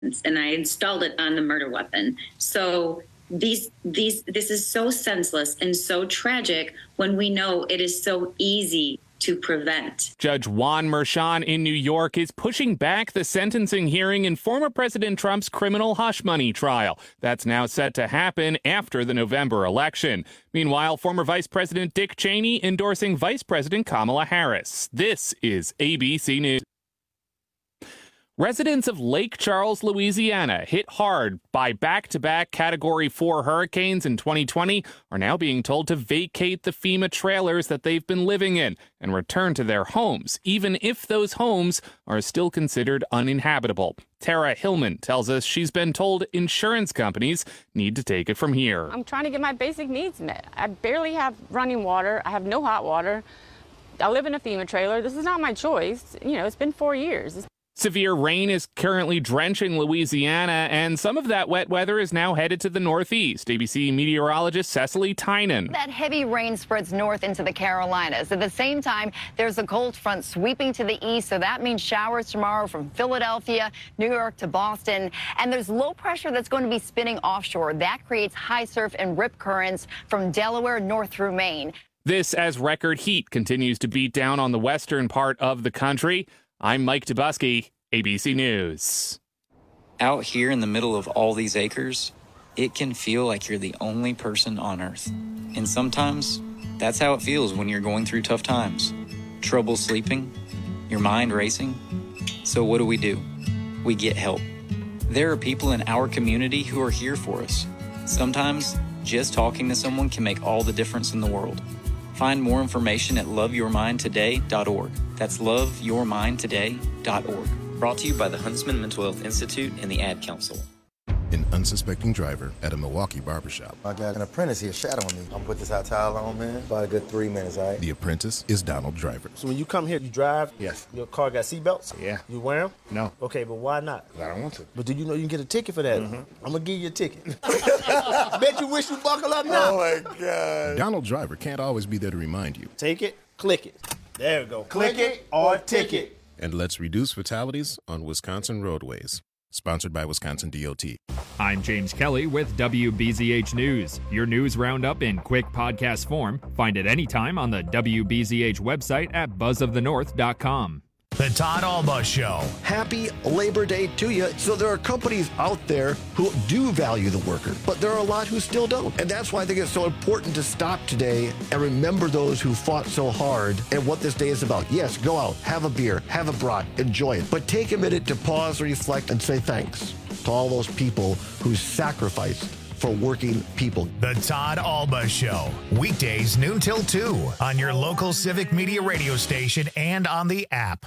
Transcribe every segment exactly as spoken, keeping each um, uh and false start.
and I installed it on the murder weapon. So these these this is so senseless and so tragic when we know it is so easy to prevent. Judge Juan Merchan in New York is pushing back the sentencing hearing in former President Trump's criminal hush money trial. That's now set to happen after the November election. Meanwhile, former Vice President Dick Cheney endorsing Vice President Kamala Harris. This is A B C News. Residents of Lake Charles, Louisiana, hit hard by back-to-back Category four hurricanes in twenty twenty, are now being told to vacate the FEMA trailers that they've been living in and return to their homes, even if those homes are still considered uninhabitable. Tara Hillman tells us she's been told insurance companies need to take it from here. I'm trying to get my basic needs met. I barely have running water. I have no hot water. I live in a FEMA trailer. This is not my choice. You know, it's been four years. It's Severe rain is currently drenching Louisiana, and some of that wet weather is now headed to the northeast. A B C meteorologist Cecily Tynan. That heavy rain spreads north into the Carolinas. At the same time, there's a cold front sweeping to the east, so that means showers tomorrow from Philadelphia, New York to Boston. And there's low pressure that's going to be spinning offshore. That creates high surf and rip currents from Delaware north through Maine. This as record heat continues to beat down on the western part of the country. I'm Mike Dubusky, A B C News. Out here in the middle of all these acres, it can feel like you're the only person on Earth. And sometimes, that's how it feels when you're going through tough times. Trouble sleeping, your mind racing. So what do we do? We get help. There are people in our community who are here for us. Sometimes, just talking to someone can make all the difference in the world. Find more information at love your mind today dot org. That's love your mind today dot org. Brought to you by the Huntsman Mental Health Institute and the Ad Council. An unsuspecting driver at a Milwaukee barbershop. I got an apprentice here shadowing me. I'm gonna put this hot towel on, man. About a good three minutes, all right? The apprentice is Donald Driver. So when you come here, you drive? Yes. Your car got seatbelts? Yeah. You wear them? No. Okay, but why not? I don't want to. But do you know you can get a ticket for that? Mm-hmm. I'm gonna give you a ticket. Bet you wish you buckle up now. Oh my God. Donald Driver can't always be there to remind you. Take it, click it. There we go. Click, click it or ticket. And let's reduce fatalities on Wisconsin roadways. Sponsored by Wisconsin D O T. I'm James Kelly with W B Z H News. Your news roundup in quick podcast form. Find it anytime on the W B Z H website at buzz of the north dot com. The Todd Alba Show. Happy Labor Day to you. So there are companies out there who do value the worker, but there are a lot who still don't. And that's why I think it's so important to stop today and remember those who fought so hard and what this day is about. Yes, go out, have a beer, have a brat, enjoy it. But take a minute to pause, reflect, and say thanks to all those people who sacrificed for working people. The Todd Alba Show. Weekdays noon till two on your local Civic Media radio station and on the app.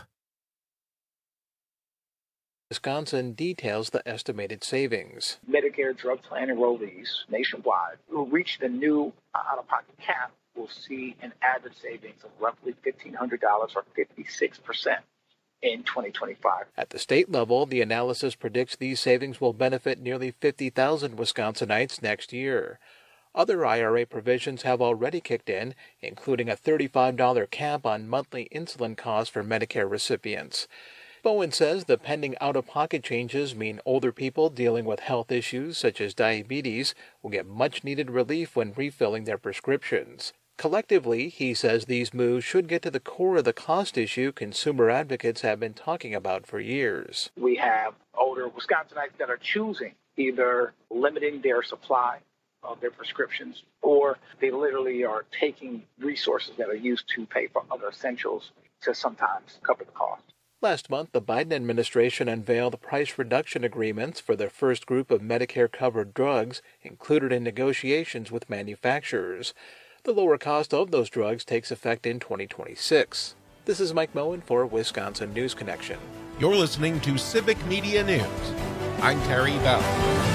Wisconsin details the estimated savings. Medicare drug plan enrollees nationwide who reach the new out-of-pocket cap will see an average savings of roughly fifteen hundred dollars or fifty-six percent in twenty twenty-five. At the state level, the analysis predicts these savings will benefit nearly fifty thousand Wisconsinites next year. Other I R A provisions have already kicked in, including a thirty-five dollars cap on monthly insulin costs for Medicare recipients. Bowen says the pending out-of-pocket changes mean older people dealing with health issues such as diabetes will get much-needed relief when refilling their prescriptions. Collectively, he says these moves should get to the core of the cost issue consumer advocates have been talking about for years. We have older Wisconsinites that are choosing either limiting their supply of their prescriptions, or they literally are taking resources that are used to pay for other essentials to sometimes cover the cost. Last month, the Biden administration unveiled price reduction agreements for the first group of Medicare-covered drugs included in negotiations with manufacturers. The lower cost of those drugs takes effect in twenty twenty-six. This is Mike Moen for Wisconsin News Connection. You're listening to Civic Media News. I'm Terry Bell.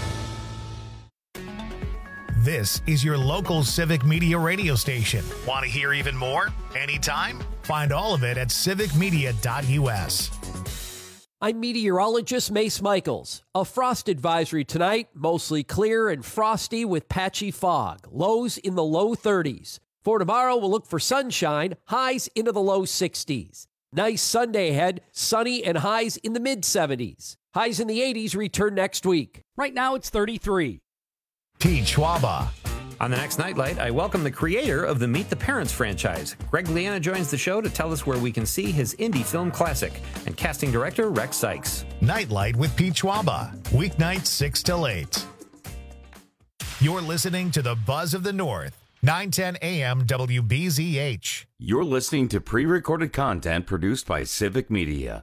This is your local Civic Media radio station. Want to hear even more? Anytime? Find all of it at civic media dot u s. I'm meteorologist Mace Michaels. A frost advisory tonight, mostly clear and frosty with patchy fog. Lows in the low thirties. For tomorrow, we'll look for sunshine, highs into the low sixties. Nice Sunday ahead, sunny and highs in the mid seventies. Highs in the eighties return next week. Right now it's thirty-three. Pete Schwaba. On the next Nightlight, I welcome the creator of the Meet the Parents franchise. Greg Liana joins the show to tell us where we can see his indie film classic, and casting director Rex Sykes. Nightlight with Pete Schwaba. Weeknights six till eight. You're listening to the Buzz of the North. nine ten A M W B Z H. You're listening to pre-recorded content produced by Civic Media.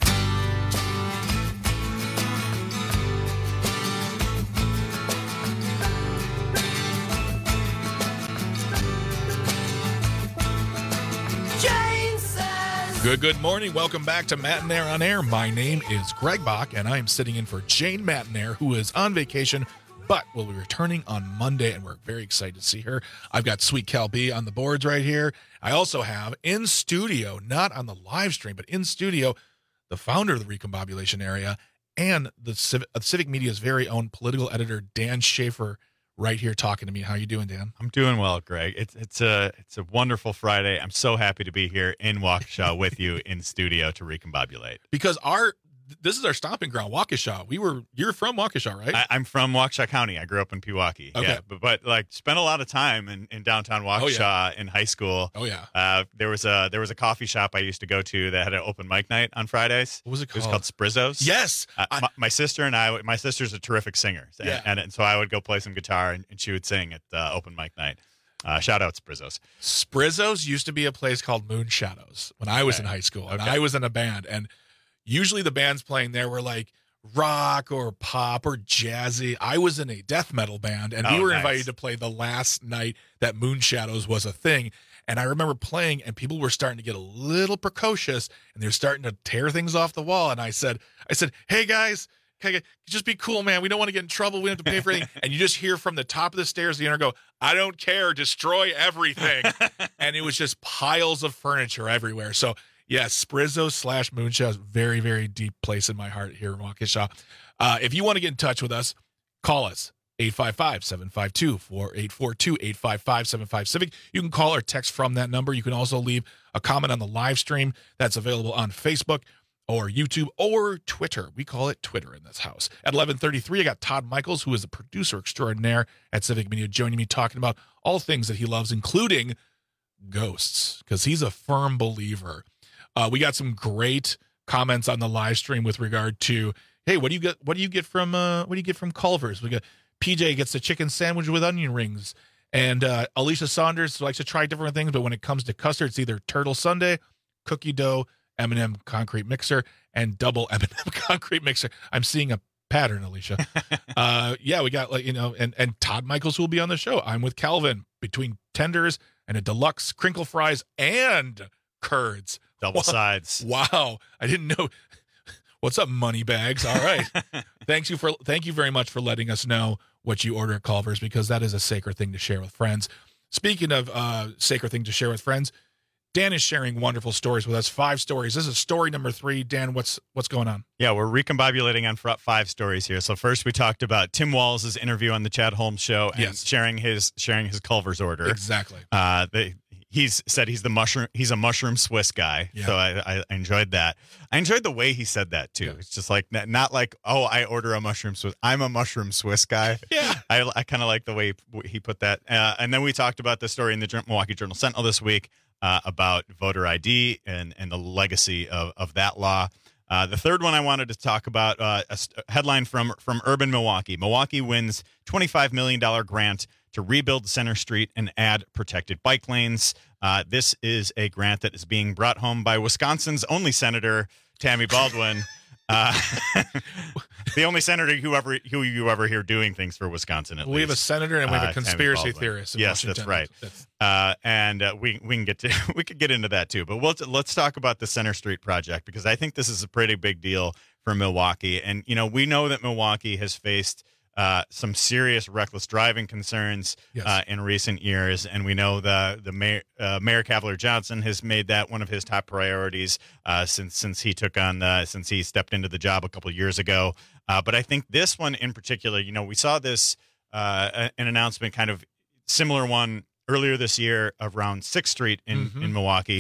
Good, good morning. Welcome back to Matinaire on Air. My name is Greg Bach, and I am sitting in for Jane Matinaire, who is on vacation, but will be returning on Monday, and we're very excited to see her. I've got Sweet Cal B on the boards right here. I also have in studio, not on the live stream, but in studio, the founder of the Recombobulation Area and the Civic, uh, Civic Media's very own political editor, Dan Schaefer, right here talking to me. How you doing, Dan? I'm doing well, Greg. It's it's a it's a wonderful Friday. I'm so happy to be here in Waukesha with you in studio to recombobulate. Because our this is our stomping ground, Waukesha. We were you're from Waukesha, right? I, I'm from Waukesha County. I grew up in Pewaukee. Okay. Yeah, but, but like spent a lot of time in, in downtown Waukesha oh, yeah. in high school. Oh yeah. Uh, there was a there was a coffee shop I used to go to that had an open mic night on Fridays. What was it called? It was called Sprizzo's. Yes. Uh, I, my, my sister and I. My sister's a terrific singer. And, yeah. and, and so I would go play some guitar and, and she would sing at uh, open mic night. Uh, shout out Sprizzo's. Sprizzo's used to be a place called Moon Shadows when I was okay. in high school, and okay. I was in a band, and usually the bands playing there were like rock or pop or jazzy. I was in a death metal band, and oh, we were nice. invited to play the last night that Moon Shadows was a thing. And I remember playing, and people were starting to get a little precocious, and they're starting to tear things off the wall. And I said, I said, hey guys, can I get, just be cool, man. We don't want to get in trouble. We don't have to pay for anything. And you just hear from the top of the stairs, the owner go, I don't care. Destroy everything. And it was just piles of furniture everywhere. So yes, Sprizzo slash Moonshot, very, very deep place in my heart here in Waukesha. Uh, if you want to get in touch with us, call us, eight five five, seven five two, four eight four two, eight five five, seven five Civic. You can call or text from that number. You can also leave a comment on the live stream that's available on Facebook or YouTube or Twitter. We call it Twitter in this house. At eleven thirty-three, I got Todd Michaels, who is the producer extraordinaire at Civic Media, joining me talking about all things that he loves, including ghosts, because he's a firm believer. Uh, we got some great comments on the live stream with regard to, hey, what do you get? What do you get from? Uh, what do you get from Culver's? We got P J gets the chicken sandwich with onion rings, and uh, Alicia Saunders likes to try different things, but when it comes to custard, it's either turtle sundae, cookie dough, M and M concrete mixer, and double M and M concrete mixer. I'm seeing a pattern, Alicia. uh, yeah, we got like you know, and and Todd Michaels who will be on the show. I'm with Calvin between tenders and a deluxe crinkle fries and curds. Double sides. Wow. I didn't know. What's up, money bags? All right. Thanks you for thank you very much for letting us know what you order at Culver's, because that is a sacred thing to share with friends. Speaking of uh, sacred thing to share with friends, Dan is sharing wonderful stories with us. Five stories. This is story number three. Dan, what's what's going on? Yeah, we're recombobulating on front five stories here. So first, we talked about Tim Walz' interview on the Chad Holmes Show and yes. sharing his sharing his Culver's order. Exactly. Uh, they, he's said he's the mushroom. He's a mushroom Swiss guy. Yeah. So I, I enjoyed that. I enjoyed the way he said that too. Yeah. It's just like not, not like, oh, I order a mushroom Swiss. I'm a mushroom Swiss guy. Yeah. I I kind of like the way he put that. Uh, and then we talked about the story in the Milwaukee Journal Sentinel this week. Uh, about voter I D and, and the legacy of, of that law. Uh, the third one I wanted to talk about, uh, a, st- a headline from from Urban Milwaukee. Milwaukee wins twenty-five million dollars grant to rebuild Center Street and add protected bike lanes. Uh, this is a grant that is being brought home by Wisconsin's only senator, Tammy Baldwin. Uh, the only senator who ever who you ever hear doing things for Wisconsin. At we least. have a senator and we have a uh, conspiracy theorist. In yes, Washington. that's right. That's... Uh, and uh, we we can get to we could get into that too. But we'll, let's talk about the Center Street project, because I think this is a pretty big deal for Milwaukee. And you know, we know that Milwaukee has faced uh, some serious reckless driving concerns yes. uh, in recent years, and we know the the mayor, uh, Mayor Cavalier Johnson has made that one of his top priorities uh, since since he took on uh, since he stepped into the job a couple of years ago. Uh, but I think this one in particular, you know, we saw this uh, an announcement, kind of similar one earlier this year around sixth Street in mm-hmm. in Milwaukee. Yes.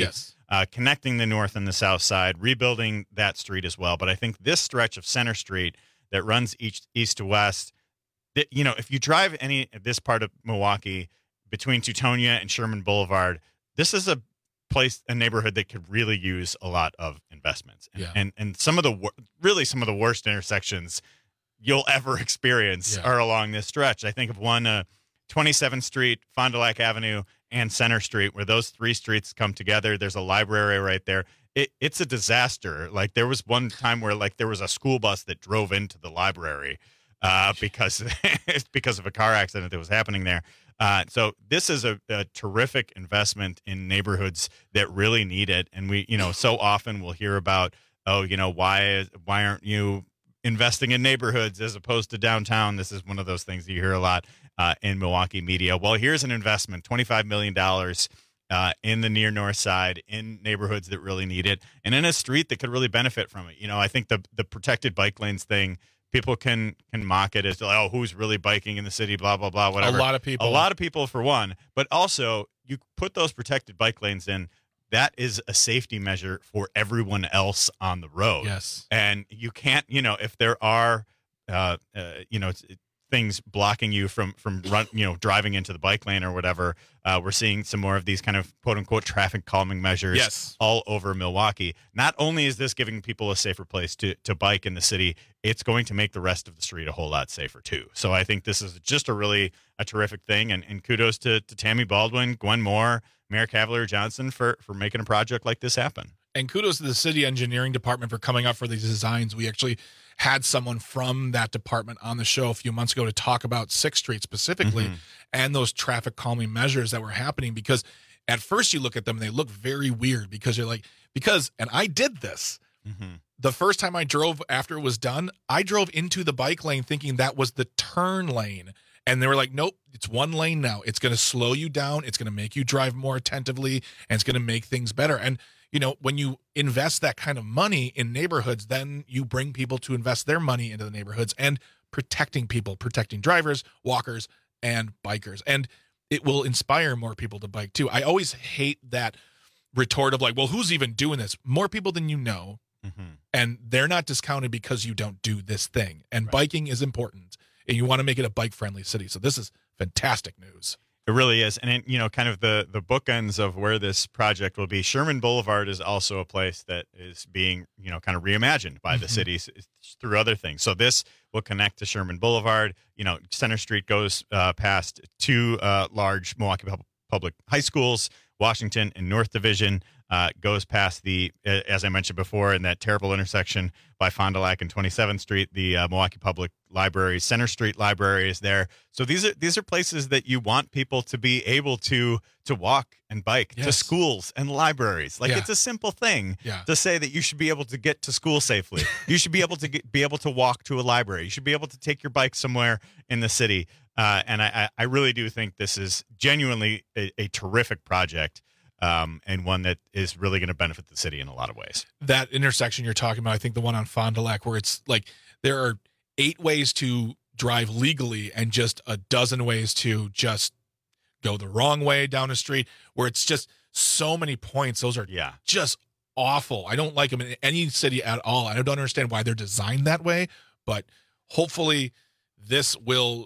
uh, connecting the north and the south side, rebuilding that street as well. But I think this stretch of Center Street that runs east, east to west, that, you know, if you drive any this part of Milwaukee between Teutonia and Sherman Boulevard, this is a place, a neighborhood that could really use a lot of investments. And, Yeah. and, and some of the, wor- really some of the worst intersections you'll ever experience Yeah. are along this stretch. I think of one, uh, twenty-seventh Street, Fond du Lac Avenue, and Center Street, where those three streets come together. There's a library right there. It, it's a disaster. Like, there was one time where, like, there was a school bus that drove into the library uh, because because of a car accident that was happening there. Uh, so this is a, a terrific investment in neighborhoods that really need it. And we, you know, so often we'll hear about, oh, you know, why why aren't you investing in neighborhoods as opposed to downtown? This is one of those things you hear a lot uh, in Milwaukee media. Well, here's an investment, twenty-five million dollars uh, in the near north side, in neighborhoods that really need it, and in a street that could really benefit from it. You know, I think the the protected bike lanes thing, people can can mock it as, oh, who's really biking in the city, blah, blah, blah, whatever. A lot of people. A lot of people, for one. But also, you put those protected bike lanes in, that is a safety measure for everyone else on the road. Yes. And you can't, you know, if there are, uh, uh, you know, things blocking you from from run, you know, driving into the bike lane or whatever, uh, we're seeing some more of these kind of quote unquote traffic calming measures Yes. all over Milwaukee. Not only is this giving people a safer place to to bike in the city, it's going to make the rest of the street a whole lot safer too. So I think this is just a really a terrific thing, and, and kudos to, to Tammy Baldwin, Gwen Moore, Mayor Cavalier Johnson for for making a project like this happen. And kudos to the city engineering department for coming up for these designs. We actually had someone from that department on the show a few months ago to talk about sixth Street specifically Mm-hmm. and those traffic calming measures that were happening, because at first you look at them and they look very weird because you're like, because, and I did this. Mm-hmm. The first time I drove after it was done, I drove into the bike lane thinking that was the turn lane. And they were like, nope, it's one lane now. It's going to slow you down. It's going to make you drive more attentively, and it's going to make things better. And, you know, when you invest that kind of money in neighborhoods, then you bring people to invest their money into the neighborhoods and protecting people, protecting drivers, walkers, and bikers. And it will inspire more people to bike too. I always hate that retort of like, well, who's even doing this? More people than you know. Mm-hmm. And they're not discounted because you don't do this thing. And right. biking is important, and you want to make it a bike-friendly city. So this is fantastic news. It really is. And, it, you know, kind of the, the bookends of where this project will be. Sherman Boulevard is also a place that is being, you know, kind of reimagined by mm-hmm. the city through other things. So this will connect to Sherman Boulevard. You know, Center Street goes uh, past two uh, large Milwaukee Pub- Public high schools, Washington and North Division. Uh, goes past the, as I mentioned before, in that terrible intersection by Fond du Lac and twenty-seventh Street, the uh, Milwaukee Public Library, Center Street Library is there. So these are these are places that you want people to be able to to walk and bike yes. to schools and libraries. Like yeah. it's a simple thing yeah. to say that you should be able to get to school safely. You should be able to get, be able to walk to a library. You should be able to take your bike somewhere in the city. Uh, and I, I really do think this is genuinely a, a terrific project. Um, and one that is really going to benefit the city in a lot of ways. That intersection you're talking about, I think the one on Fond du Lac, where it's like there are eight ways to drive legally and just a dozen ways to just go the wrong way down the street, where it's just so many points. Those are yeah. just awful. I don't like them in any city at all. I don't understand why they're designed that way, but hopefully this will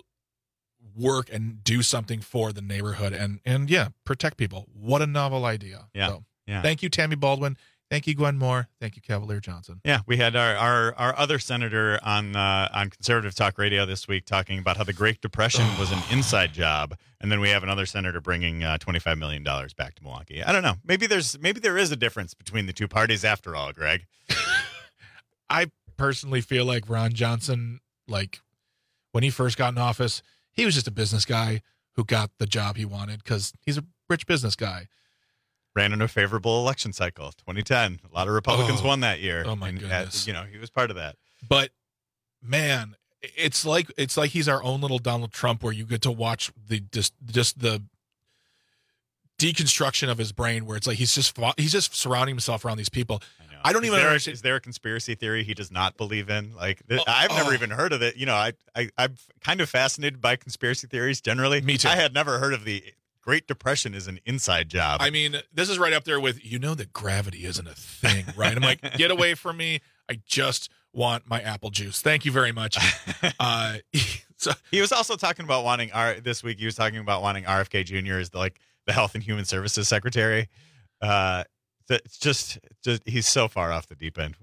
work and do something for the neighborhood and and yeah, protect people. What a novel idea. Yeah. So, yeah. Thank you, Tammy Baldwin. Thank you, Gwen Moore. Thank you, Cavalier Johnson. Yeah, we had our our, our other senator on uh, on Conservative Talk Radio this week talking about how the Great Depression was an inside job, and then we have another senator bringing uh, twenty-five million dollars back to Milwaukee. I don't know. Maybe there's maybe there is a difference between the two parties after all, Greg. I personally feel like Ron Johnson, like when he first got in office, he was just a business guy who got the job he wanted because he's a rich business guy. Ran in a favorable election cycle, twenty ten. A lot of Republicans oh, won that year. Oh my and, goodness! Uh, you know, he was part of that. But man, it's like it's like he's our own little Donald Trump, where you get to watch the just just the deconstruction of his brain, where it's like he's just he's just surrounding himself around these people. I, know. I don't is even there, understand. Is there a conspiracy theory he does not believe in? Like th- oh, I've oh. never even heard of it. You know, I, I I'm kind of fascinated by conspiracy theories generally. Me too. I had never heard of the Great Depression is an inside job. I mean, this is right up there with, you know that gravity isn't a thing, right? I'm like, get away from me. I just want my apple juice. Thank you very much. Uh, so he was also talking about wanting R this week. He was talking about wanting R F K Junior as the, like the Health and Human Services Secretary. Uh, it's just, just he's so far off the deep end.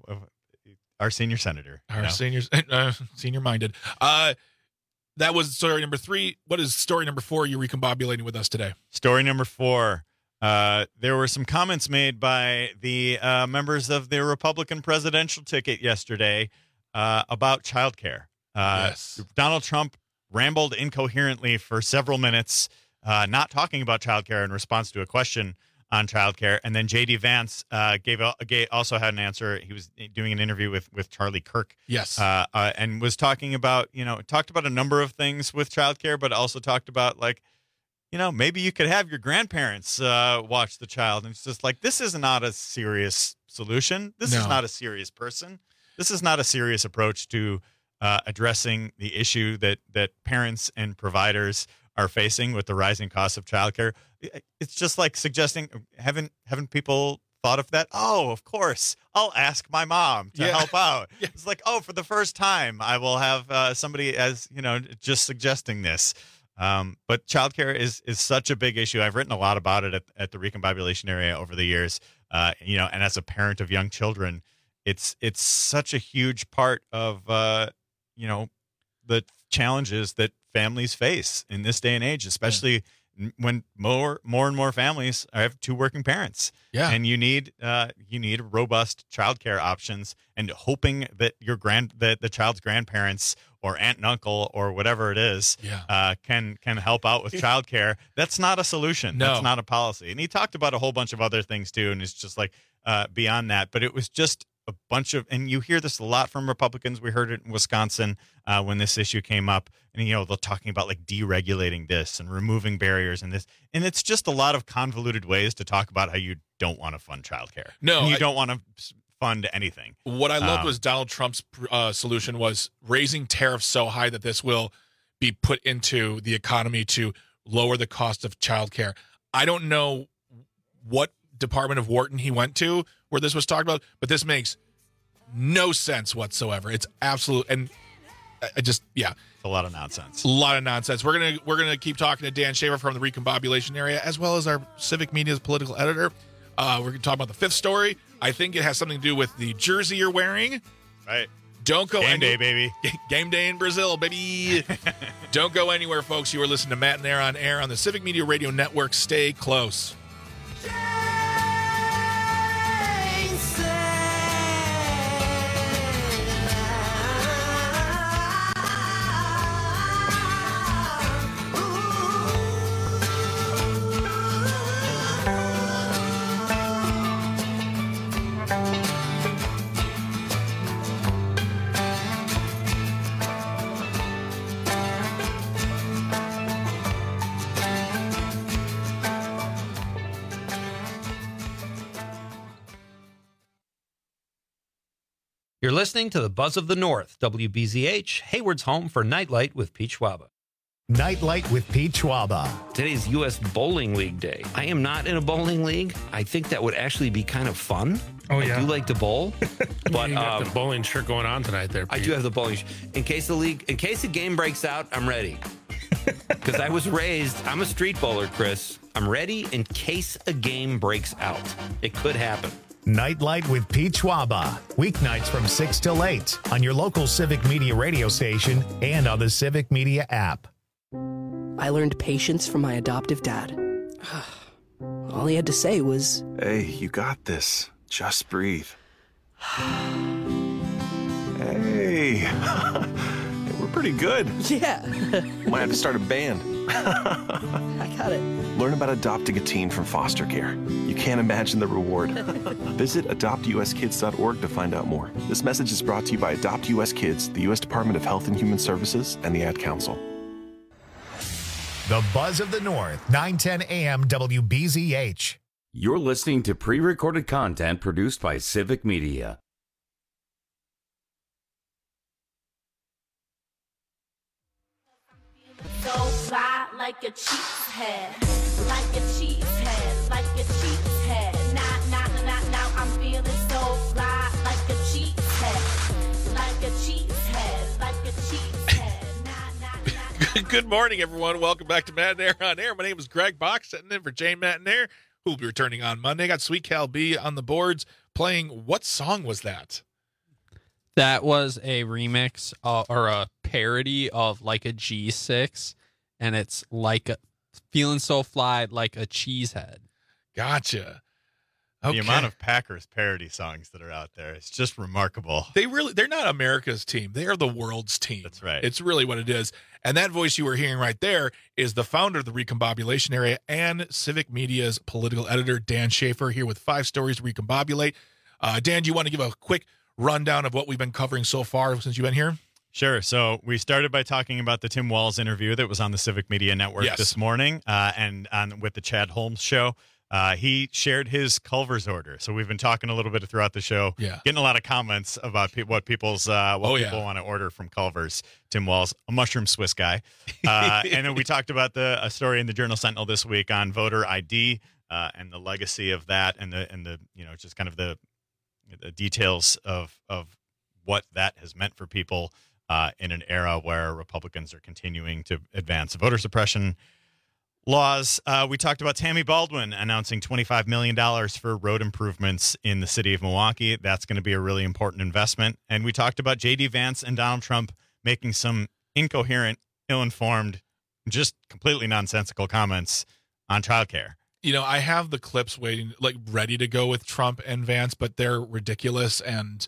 Our senior senator, our know? seniors, uh, senior minded. Uh, that was story number three. What is story number four? You're recombobulating with us today. Story number four. Uh, there were some comments made by the uh, members of the Republican presidential ticket yesterday uh, about childcare. Uh, yes. Donald Trump rambled incoherently for several minutes, uh, not talking about childcare in response to a question on childcare, and then J D Vance uh, gave, a, gave also had an answer. He was doing an interview with with Charlie Kirk, yes, uh, uh, and was talking about you know talked about a number of things with childcare, but also talked about like you know maybe you could have your grandparents uh, watch the child, and it's just like this is not a serious solution. This No. is not a serious person. This is not a serious approach to uh, addressing the issue that that parents and providers are facing with the rising costs of childcare. It's just like suggesting, haven't haven't people thought of that? Oh, of course, I'll ask my mom to Yeah. help out. Yeah. It's like, oh, for the first time, I will have uh, somebody as you know just suggesting this. Um, but childcare is is such a big issue. I've written a lot about it at, at the recombobulation area over the years. Uh, you know, and as a parent of young children, it's it's such a huge part of uh, you know the challenges that families face in this day and age, especially n- when more more and more families have two working parents. Yeah. And you need uh, you need robust childcare options, and hoping that your grand that the child's grandparents or aunt and uncle or whatever it is Yeah. uh, can can help out with childcare. That's not a solution. No. That's not a policy. And he talked about a whole bunch of other things too, and it's just like uh, beyond that. But it was just a bunch of, and you hear this a lot from Republicans. We heard it in Wisconsin uh, when this issue came up, and you know they're talking about like deregulating this and removing barriers and this, and it's just a lot of convoluted ways to talk about how you don't want to fund childcare. No, and you I- don't want to fund anything. What I loved Um, was Donald Trump's uh, solution was raising tariffs so high that this will be put into the economy to lower the cost of childcare. I don't know what department of Wharton he went to where this was talked about, but this makes no sense whatsoever. It's absolute, and I I just yeah, It's a lot of nonsense. a lot of nonsense. We're gonna we're gonna keep talking to Dan Shaver from the recombobulation area, as well as our Civic Media's political editor. Uh, we're gonna talk about the fifth story. I think it has something to do with the jersey you're wearing. Right. Don't go Game any- day, baby. Game day in Brazil, baby. Don't go anywhere, folks. You are listening to Matt and Air on Air on the Civic Media Radio Network. Stay close. You're listening to the Buzz of the North, W B Z H, Hayward's home for Nightlight with Pete Schwaba. Nightlight with Pete Schwaba. Today's U S Bowling League Day. I am not in a bowling league. I think that would actually be kind of fun. Oh, yeah. I do like to bowl, but you got um, the bowling shirt going on tonight there, I Pete. do have the bowling. sh- In case the league, in case the game breaks out, I'm ready. Because I was raised, I'm a street bowler, Chris. I'm ready in case a game breaks out. It could happen. Nightlight with Pete Schwaba. Weeknights from six till eight on your local Civic Media radio station and on the Civic Media app. I learned patience from my adoptive dad. All he had to say was, Hey, you got this. Just breathe. Hey. Hey, we're pretty good. yeah, Might have to start a band. I got it. Learn about adopting a teen from foster care. You can't imagine the reward. Visit adopt u s kids dot org to find out more. This message is brought to you by Adopt U S Kids, the U S Department of Health and Human Services, and the Ad Council. The Buzz of the North, nine ten A M W B Z H. You're listening to pre-recorded content produced by Civic Media. So fly like a cheetah's head. like a cheesehead, like a cheesehead. Now, now, now, now I'm feeling so fly, like a cheesehead, like a cheesehead, like a cheesehead. Nah, nah, nah. Good morning, everyone. Welcome back to Matt and Air on Air. My name is Greg Bach, sitting in for Jane Matt and Air, who will be returning on Monday. Got Sweet Cal B on the boards playing. What song was that? That was a remix uh, or a parody of like a G six, and it's like a, feeling so fly like a cheesehead. Gotcha. Okay. The amount of Packers parody songs that are out there, it's just remarkable. They really, they're not America's team. They are the world's team. That's right. It's really what it is. And that voice you were hearing right there is the founder of the Recombobulation Area and Civic Media's political editor, Dan Schaefer, here with five stories to recombobulate. Uh, Dan, do you want to give a quick rundown of what we've been covering so far since you've been here? Sure. So we started by talking about the Tim Walz interview that was on the Civic Media Network yes. this morning, uh, and on with the Chad Holmes show. Uh, he shared his Culver's order. So we've been talking a little bit throughout the show, yeah. getting a lot of comments about pe- what people's uh, what oh, people yeah. want to order from Culver's. Tim Walz, a mushroom Swiss guy, uh, and then we talked about the a story in the Journal Sentinel this week on voter I D uh, and the legacy of that, and the and the you know just kind of the the details of of what that has meant for people uh, in an era where Republicans are continuing to advance voter suppression laws. Uh, we talked about Tammy Baldwin announcing twenty-five million dollars for road improvements in the city of Milwaukee. That's going to be a really important investment. And we talked about J D Vance and Donald Trump making some incoherent, ill-informed, just completely nonsensical comments on childcare. You know, I have the clips waiting, like ready to go with Trump and Vance, but they're ridiculous, and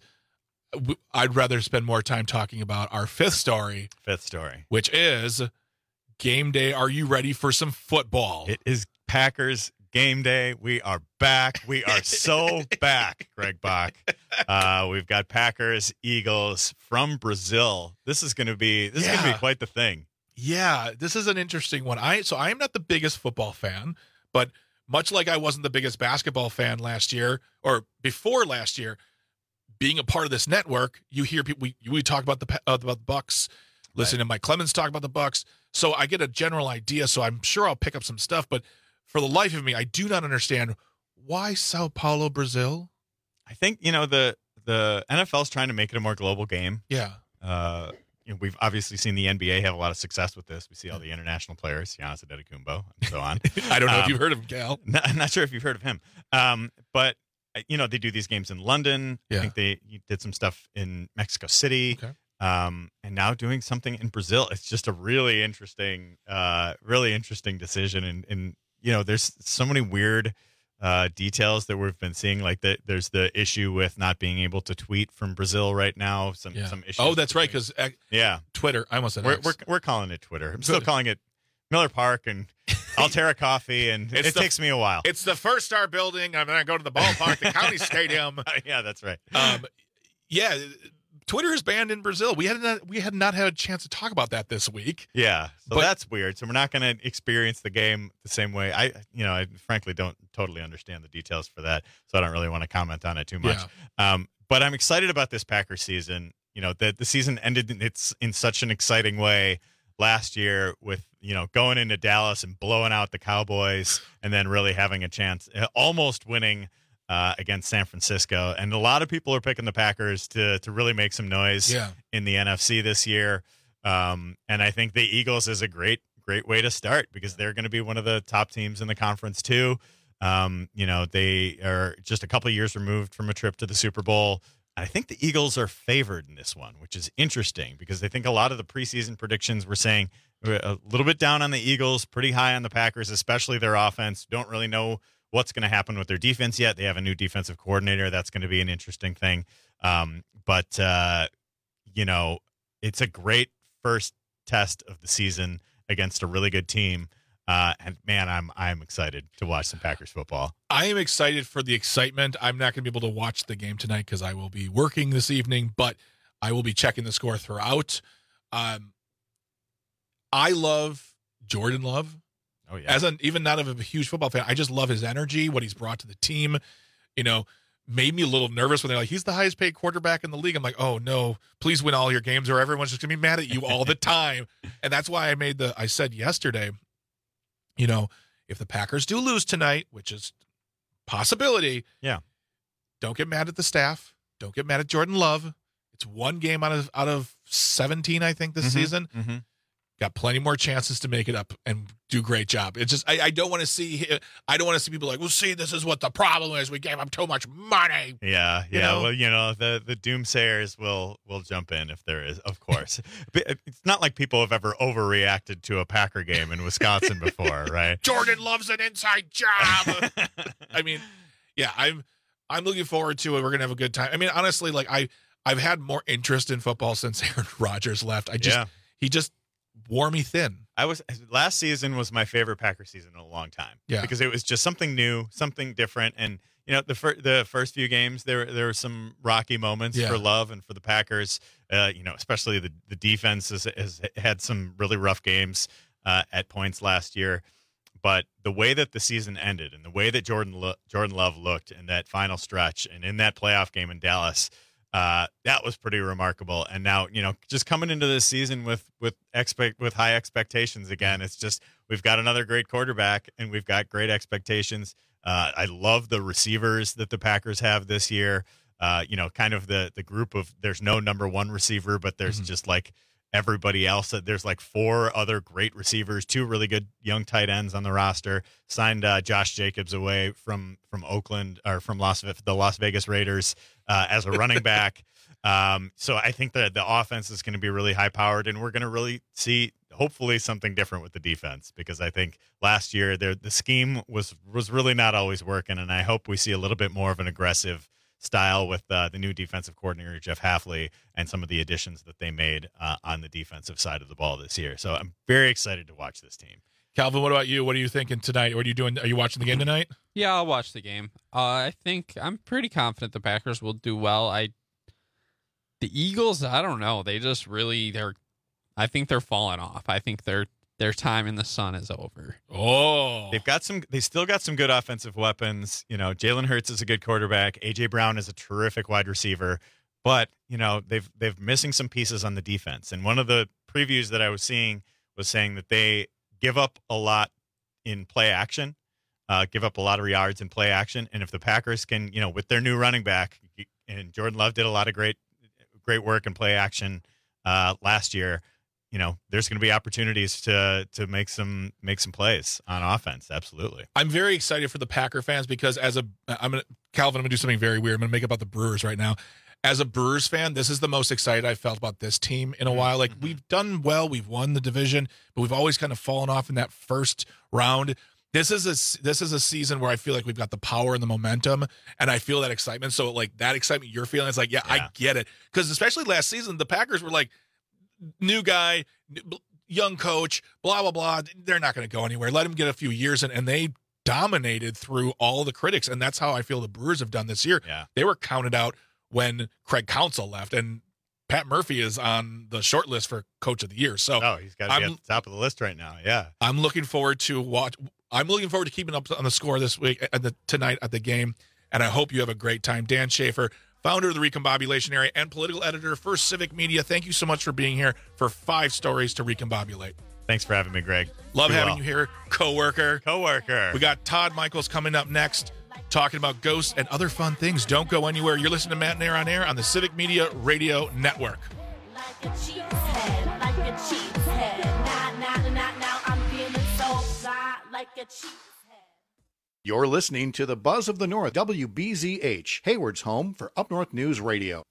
w- I'd rather spend more time talking about our fifth story. Fifth story. Which is game day. Are you ready for some football? It is Packers game day. We are back. We are so back, Greg Bach. Uh, we've got Packers, Eagles from Brazil. This is going to be this yeah. is going to be quite the thing. Yeah, this is an interesting one. I so I am not the biggest football fan. But much like I wasn't the biggest basketball fan last year or before last year, being a part of this network, you hear people we, we talk about the uh, about the Bucks, listen right. to Mike Clemens talk about the Bucks, so I get a general idea. So I'm sure I'll pick up some stuff. But for the life of me, I do not understand why Sao Paulo, Brazil. I think you know the the N F L is trying to make it a more global game. Yeah. Uh, You know, we've obviously seen the N B A have a lot of success with this. We see all the international players, Giannis Antetokounmpo, and so on. I don't know um, if you've heard of him, Cal. Not, I'm not sure if you've heard of him. Um, but, you know, they do these games in London. Yeah. I think they did some stuff in Mexico City. Okay. Um, and now doing something in Brazil. It's just a really interesting, uh, really interesting decision. And, and, you know, there's so many weird Uh, details that we've been seeing, like the, there's the issue with not being able to tweet from Brazil right now. Some yeah. some issues. Oh, that's right, because uh, yeah, Twitter. I almost said we're, X. we're we're calling it Twitter. I'm still calling it Miller Park and Altera Coffee, and It's it the- takes me a while. It's the First Star Building. I'm gonna go to the ballpark, the county stadium. Yeah, that's right. Um, yeah, Twitter is banned in Brazil. We had not we had not had a chance to talk about that this week. Yeah, so But- that's weird. So we're not going to experience the game the same way. I, you know, I frankly don't totally understand the details for that, so I don't really want to comment on it too much. Um, but I'm excited about this Packers season. You know, the the season ended in, it's in such an exciting way last year with, you know, going into Dallas and blowing out the Cowboys and then really having a chance, almost winning uh, against San Francisco. And a lot of people are picking the Packers to to really make some noise Yeah. in the N F C this year. Um, and I think the Eagles is a great, great way to start because they're going to be one of the top teams in the conference too. Um, you know, they are just a couple of years removed from a trip to the Super Bowl. I think the Eagles are favored in this one, which is interesting because I think a lot of the preseason predictions were saying a little bit down on the Eagles, pretty high on the Packers, especially their offense. Don't really know what's going to happen with their defense yet. They have a new defensive coordinator. That's going to be an interesting thing. Um, but, uh, you know, it's a great first test of the season against a really good team. Uh, and man, I'm I'm excited to watch some Packers football. I am excited for the excitement. I'm not going to be able to watch the game tonight because I will be working this evening, but I will be checking the score throughout. Um, I love Jordan Love. Oh yeah. As an even not of a huge football fan, I just love his energy, what he's brought to the team. You know, made me a little nervous when they're like, he's the highest paid quarterback in the league. I'm like, oh no, please win all your games or everyone's just gonna be mad at you all the time. And that's why I made the I said yesterday, you know, if the Packers do lose tonight, which is possibility, yeah, don't get mad at the staff. Don't get mad at Jordan Love. It's one game out of out of seventeen, I think, this Mm-hmm, season. mm-hmm. Got plenty more chances to make it up and do a great job. It's just I, I don't want to see I don't want to see people like, well, see, this is what the problem is. We gave them too much money. Yeah, You yeah. know? Well, you know, the the doomsayers will will jump in if there is, of course. But it's not like people have ever overreacted to a Packer game in Wisconsin before, right? Jordan loves an inside job. I mean, yeah, I'm I'm looking forward to it. We're gonna have a good time. I mean, honestly, like I I've had more interest in football since Aaron Rodgers left. I just Yeah. he just wore me thin. I was last season was my favorite Packer season in a long time. Yeah. Because it was just something new, something different, and you know the fir- the first few games there there were some rocky moments Yeah. for Love and for the Packers. Uh, you know, especially the the defense has, has had some really rough games uh, at points last year. But the way that the season ended and the way that Jordan Lo- Jordan Love looked in that final stretch and in that playoff game in Dallas. Uh, that was pretty remarkable. And now, you know, just coming into this season with with expect with high expectations again, it's just we've got another great quarterback and we've got great expectations. Uh, I love the receivers that the Packers have this year. Uh, you know, kind of the the group of there's no number one receiver, but there's Mm-hmm. just like everybody else. There's like four other great receivers, two really good young tight ends on the roster. Signed uh, Josh Jacobs away from from Oakland or from Las the Las Vegas Raiders uh, as a running back. Um, so I think that the offense is going to be really high powered, and we're going to really see hopefully something different with the defense, because I think last year there the scheme was was really not always working, and I hope we see a little bit more of an aggressive style with uh, the new defensive coordinator, Jeff Hafley, and some of the additions that they made uh, on the defensive side of the ball this year. So I'm very excited to watch this team. Calvin, what about you? What are you thinking tonight? What are you doing? Are you watching the game tonight? Yeah, I'll watch the game. Uh, I think I'm pretty confident the Packers will do well. I, the Eagles, I don't know. They just really they're. I think they're falling off. I think their their time in the sun is over. Oh, they've got some. They still got some good offensive weapons. You know, Jalen Hurts is a good quarterback. A J Brown is a terrific wide receiver. But you know, they've they've missing some pieces on the defense. And one of the previews that I was seeing was saying that they give up a lot in play action, uh, give up a lot of yards in play action. And if the Packers can, you know, with their new running back, and Jordan Love did a lot of great, great work in play action uh, last year, you know, there's going to be opportunities to to make some make some plays on offense. Absolutely. I'm very excited for the Packer fans because as a I'm gonna Calvin, I'm gonna do something very weird. I'm gonna make it about the Brewers right now. As a Brewers fan, this is the most excited I've felt about this team in a while. Like, we've done well, we've won the division, but we've always kind of fallen off in that first round. This is a this is a season where I feel like we've got the power and the momentum, and I feel that excitement. So, like, that excitement you're feeling, it's like, yeah, yeah. I get it. Because especially last season, the Packers were like, new guy, young coach, blah, blah, blah. They're not going to go anywhere. Let him get a few years, and, and they dominated through all the critics, and that's how I feel the Brewers have done this year. Yeah. They were counted out when Craig Counsell left, and Pat Murphy is on the short list for Coach of the Year. So, oh, he's got to be I'm, at the top of the list right now. Yeah, I'm looking forward to watch. I'm looking forward to keeping up on the score this week at the tonight at the game, and I hope you have a great time. Dan Schaefer, founder of the Recombobulation Area and political editor for Civic Media, thank you so much for being here for five stories to recombobulate. Thanks for having me, Greg. Love Do having well. you here, coworker. Coworker. We got Todd Michaels coming up next, talking about ghosts and other fun things. Don't go anywhere. You're listening to Matt and Air on Air on the Civic Media Radio Network. Like a cheese head, like a cheese head. Nah, nah, nah, nah, I'm feeling so fly, like a cheese head. You're listening to the Buzz of the North, W B Z H, Hayward's home for Up North News Radio.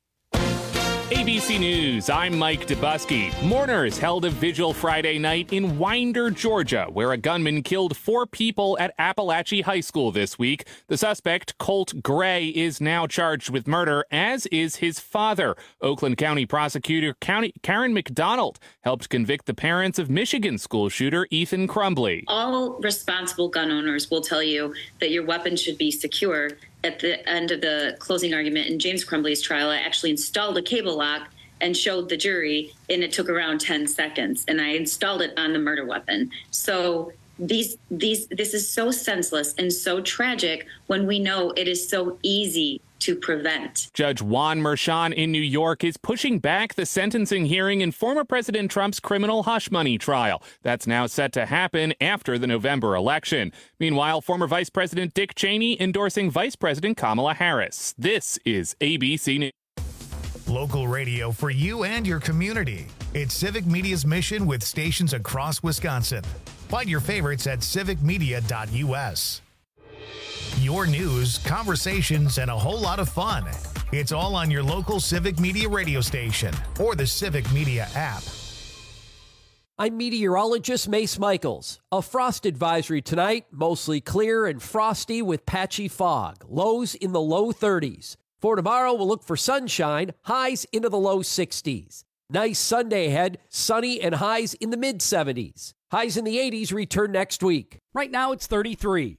A B C News, I'm Mike Dubusky. Mourners held a vigil Friday night in Winder, Georgia, where a gunman killed four people at Appalachia High School this week. The suspect, Colt Gray, is now charged with murder, as is his father. Oakland County prosecutor County, Karen McDonald helped convict the parents of Michigan school shooter Ethan Crumbley. All responsible gun owners will tell you that your weapon should be secure. At the end of the closing argument in James Crumbley's trial, I actually installed a cable lock and showed the jury, and it took around ten seconds. And I installed it on the murder weapon. So these, these, this is so senseless and so tragic when we know it is so easy to prevent. Judge Juan Merchan in New York is pushing back the sentencing hearing in former President Trump's criminal hush money trial. That's now set to happen after the November election. Meanwhile, former Vice President Dick Cheney endorsing Vice President Kamala Harris. This is A B C News. Local radio for you and your community. It's Civic Media's mission with stations across Wisconsin. Find your favorites at civic media dot U S. Your news, conversations, and a whole lot of fun. It's all on your local Civic Media radio station or the Civic Media app. I'm meteorologist Mace Michaels. A frost advisory tonight, mostly clear and frosty with patchy fog. Lows in the low thirties. For tomorrow, we'll look for sunshine, highs into the low sixties. Nice Sunday ahead, sunny and highs in the mid seventies. Highs in the eighties return next week. Right now, it's thirty-three.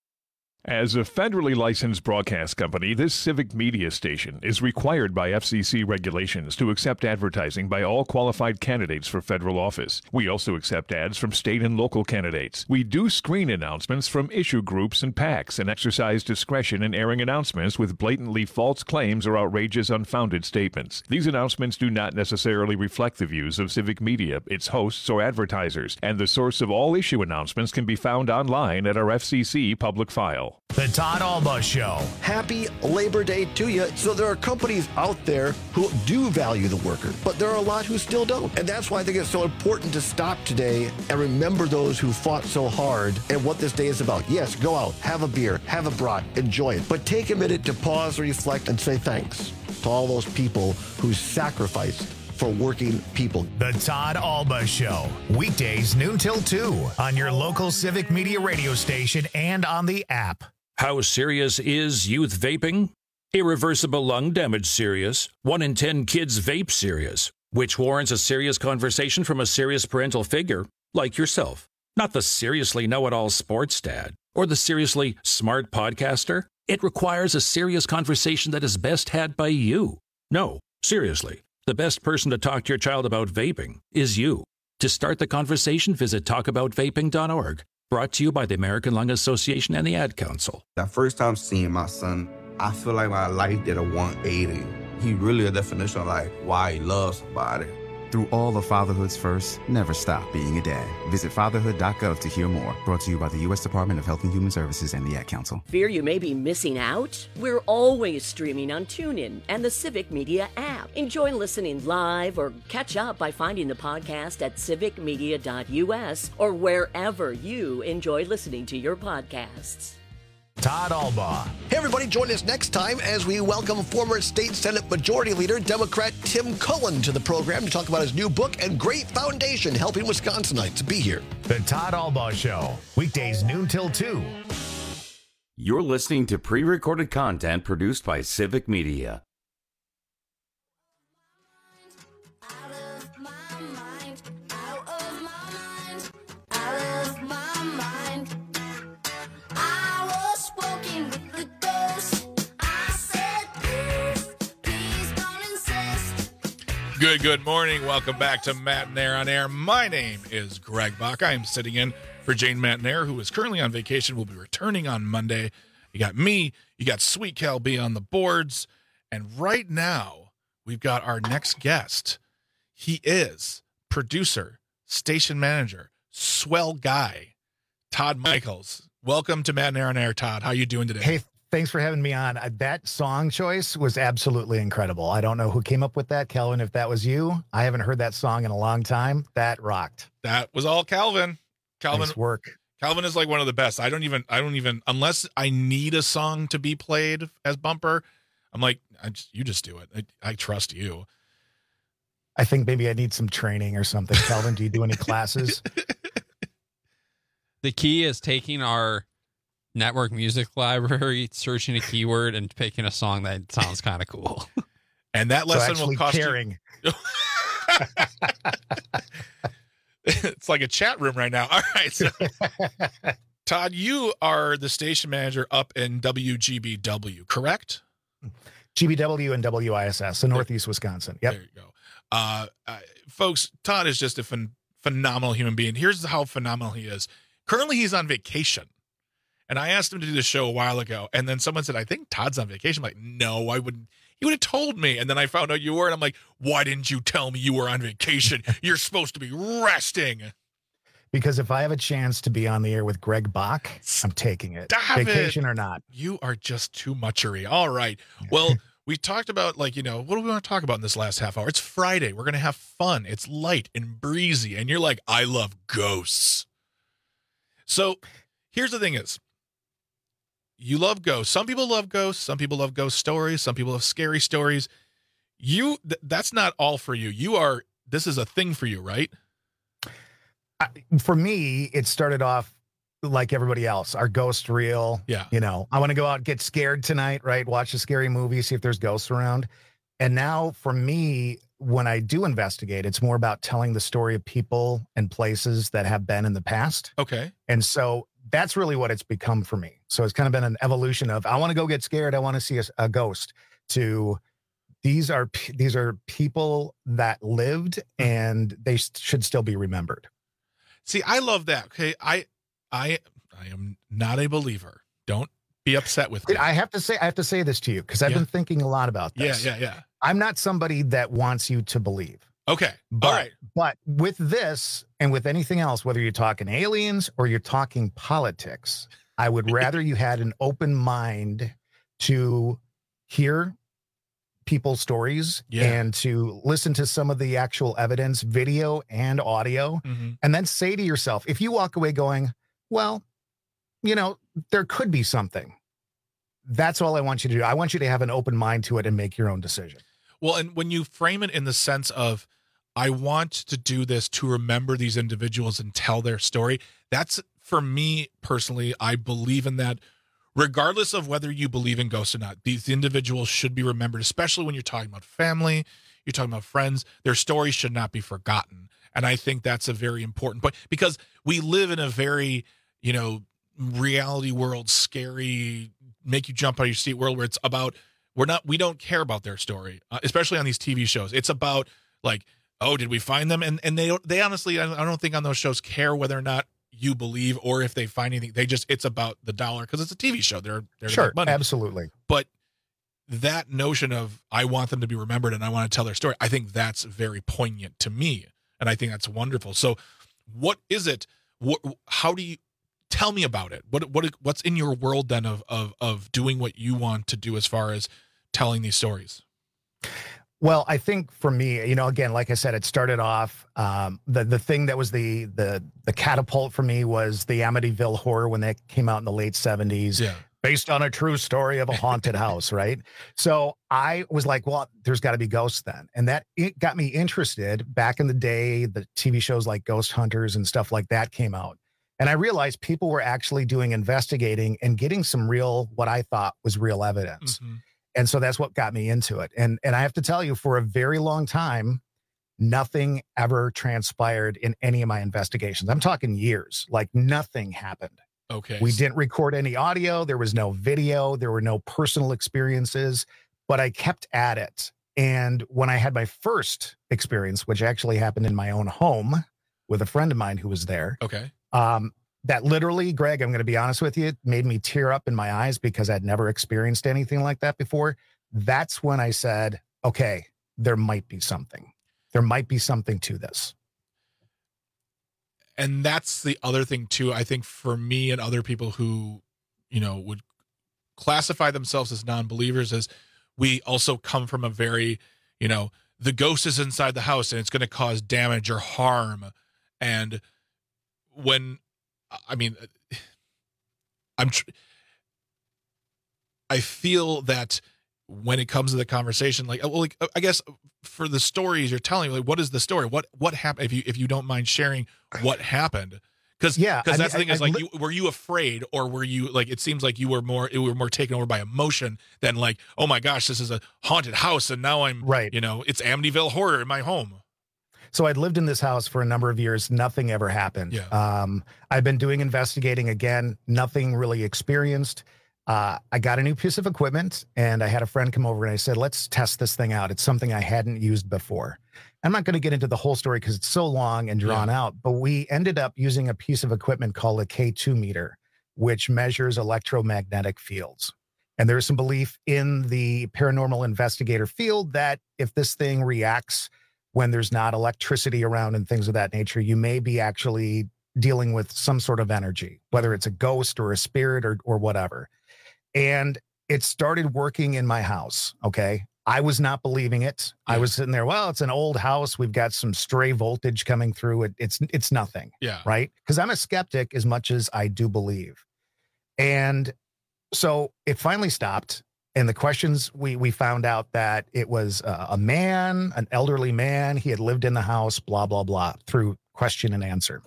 As a federally licensed broadcast company, this Civic Media station is required by F C C regulations to accept advertising by all qualified candidates for federal office. We also accept ads from state and local candidates. We do screen announcements from issue groups and PACs and exercise discretion in airing announcements with blatantly false claims or outrageous, unfounded statements. These announcements do not necessarily reflect the views of Civic Media, its hosts, or advertisers, and the source of all issue announcements can be found online at our F C C public file. The Todd Alba Show. Happy Labor Day to you. So there are companies out there who do value the worker, but there are a lot who still don't. And that's why I think it's so important to stop today and remember those who fought so hard and what this day is about. Yes, go out, have a beer, have a brat, enjoy it. But take a minute to pause, reflect, and say thanks to all those people who sacrificed for working people. The Todd Alba Show. Weekdays noon till two on your local Civic Media radio station and on the app. How serious is youth vaping? Irreversible lung damage serious. One in ten kids vape serious, which warrants a serious conversation from a serious parental figure like yourself. Not the seriously know-it-all sports dad or the seriously smart podcaster. It requires a serious conversation that is best had by you. No, seriously. The best person to talk to your child about vaping is you. To start the conversation, visit talk about vaping dot org. Brought to you by the American Lung Association and the Ad Council. That first time seeing my son, I feel like my life did a one eighty. He really a definition of like why he loves somebody. Through all of fatherhood's first, never stop being a dad. Visit fatherhood dot gov to hear more. Brought to you by the U S Department of Health and Human Services and the Ad Council. Fear you may be missing out? We're always streaming on TuneIn and the Civic Media app. Enjoy listening live or catch up by finding the podcast at civic media dot U S or wherever you enjoy listening to your podcasts. Todd Alba. Hey, everybody, join us next time as we welcome former State Senate Majority Leader, Democrat Tim Cullen, to the program to talk about his new book and great foundation helping Wisconsinites. Be here. The Todd Alba Show. Weekdays noon till two. You're listening to pre-recorded content produced by Civic Media. Good, good morning. Welcome back to Matt and Air on Air. My name is Greg Bach. I am sitting in for Jane Matnair, who is currently on vacation, will be returning on Monday. You got me, you got Sweet Cal B on the boards, and right now we've got our next guest. He is producer, station manager, swell guy, Todd Michaels. Welcome to Matt and Air on Air, Todd. How you doing today? Hey, thanks for having me on. Uh, that song choice was absolutely incredible. I don't know who came up with that, Calvin, if that was you. I haven't heard that song in a long time. That rocked. That was all Calvin. Calvin nice work. Calvin is like one of the best. I don't even, I don't even, unless I need a song to be played as bumper, I'm like, I just, you just do it. I, I trust you. I think maybe I need some training or something. Calvin, do you do any classes? The key is taking our network music library, searching a keyword, and picking a song that sounds kind of cool. And that lesson so will cost caring. you. It's like a chat room right now. All right. So, Todd, you are the station manager up in W G B W, correct? G B W and W I S S in Northeast Wisconsin. Yep. There you go. Uh, uh, folks, Todd is just a phen- phenomenal human being. Here's how phenomenal he is. Currently, he's on vacation. And I asked him to do the show a while ago, and then someone said, I think Todd's on vacation. I'm like, no, I wouldn't. He would have told me. And then I found out you were, and I'm like, why didn't you tell me you were on vacation? You're supposed to be resting. Because if I have a chance to be on the air with Greg Bach, I'm taking it. Stop Vacation it. or not. You are just too muchery. All right. Well, we talked about, like, you know, what do we want to talk about in this last half hour? It's Friday. We're going to have fun. It's light and breezy. And you're like, I love ghosts. So here's the thing is, you love ghosts. Some people love ghosts. Some people love ghost stories. Some people have scary stories. You, th- that's not all for you. You are, this is a thing for you, right? I, for me, it started off like everybody else. Are ghosts real? Yeah. You know, I want to go out and get scared tonight, right? Watch a scary movie, see if there's ghosts around. And now for me, when I do investigate, it's more about telling the story of people and places that have been in the past. Okay. And so that's really what it's become for me. So it's kind of been an evolution of, I want to go get scared. I want to see a, a ghost, to these are, these are people that lived and they should still be remembered. See, I love that. Okay. I, I, I am not a believer. Don't be upset with me. I have to say, I have to say this to you, because I've Yeah. been thinking a lot about this. Yeah, yeah, yeah. I'm not somebody that wants you to believe. Okay. But, All right. But with this and with anything else, whether you're talking aliens or you're talking politics, I would rather you had an open mind to hear people's stories Yeah. and to listen to some of the actual evidence, video and audio, Mm-hmm. and then say to yourself, if you walk away going, well, you know, there could be something. That's all I want you to do. I want you to have an open mind to it and make your own decision. Well, and when you frame it in the sense of, I want to do this to remember these individuals and tell their story, that's, for me personally, I believe in that. Regardless of whether you believe in ghosts or not, these individuals should be remembered, especially when you're talking about family, you're talking about friends. Their stories should not be forgotten. And I think that's a very important point, because we live in a very, you know, reality world, scary, make you jump out of your seat world, where it's about, we're not, we don't care about their story, uh, especially on these T V shows. It's about, like, oh, did we find them? And and they they honestly, I don't think on those shows care whether or not you believe or if they find anything. They just, it's about the dollar, because it's a T V show. They're they're Sure, money. Absolutely. But that notion of, I want them to be remembered and I want to tell their story, I think that's very poignant to me, and I think that's wonderful. So, what is it? What? How do you? Tell me about it. What what what's in your world then of of of doing what you want to do as far as telling these stories? Well, I think for me, you know, again, like I said, it started off, um, the the thing that was the the the catapult for me was the Amityville Horror, when that came out in the late seventies. Yeah. Based on a true story of a haunted house, right? So I was like, well, there's got to be ghosts then. And that it got me interested. Back in the day, the T V shows like Ghost Hunters and stuff like that came out. And I realized people were actually doing investigating and getting some real, what I thought was real evidence. Mm-hmm. And so that's what got me into it. And and I have to tell you, for a very long time, nothing ever transpired in any of my investigations. I'm talking years, like nothing happened. Okay. We didn't record any audio. There was no video. There were no personal experiences, but I kept at it. And when I had my first experience, which actually happened in my own home with a friend of mine who was there. Okay. Um, that literally, Greg, I'm going to be honest with you, made me tear up in my eyes, because I'd never experienced anything like that before. That's when I said, okay, there might be something. There might be something to this. And that's the other thing too. I think for me and other people who, you know, would classify themselves as non-believers, is we also come from a very, you know, the ghost is inside the house and it's going to cause damage or harm. And when, I mean, I'm, tr- I feel that when it comes to the conversation, like, well, like, I guess for the stories you're telling, like, what is the story? What, what happened? If you, if you don't mind sharing what happened, because, yeah, because that's I, the thing I, is, like, you, were you afraid, or were you, like, it seems like you were more, it were more taken over by emotion than like, oh my gosh, this is a haunted house. And now I'm right. You know, it's Amityville Horror in my home. So I'd lived in this house for a number of years. Nothing ever happened. Yeah. Um, I've been doing investigating again, nothing really experienced. Uh, I got a new piece of equipment, and I had a friend come over, and I said, let's test this thing out. It's something I hadn't used before. I'm not going to get into the whole story because it's so long and drawn yeah. out, but we ended up using a piece of equipment called a K two meter. which measures electromagnetic fields. And there's some belief in the paranormal investigator field that if this thing reacts when there's not electricity around and things of that nature, you may be actually dealing with some sort of energy, whether it's a ghost or a spirit or, or whatever. And it started working in my house. Okay. I was not believing it. Yeah. I was sitting there, well, it's an old house. We've got some stray voltage coming through it. It's, it's nothing. Yeah. Right. Because I'm a skeptic as much as I do believe. And so it finally stopped. And the questions, we we found out that it was uh, a man, an elderly man. He had lived in the house, blah, blah, blah, through question and answer.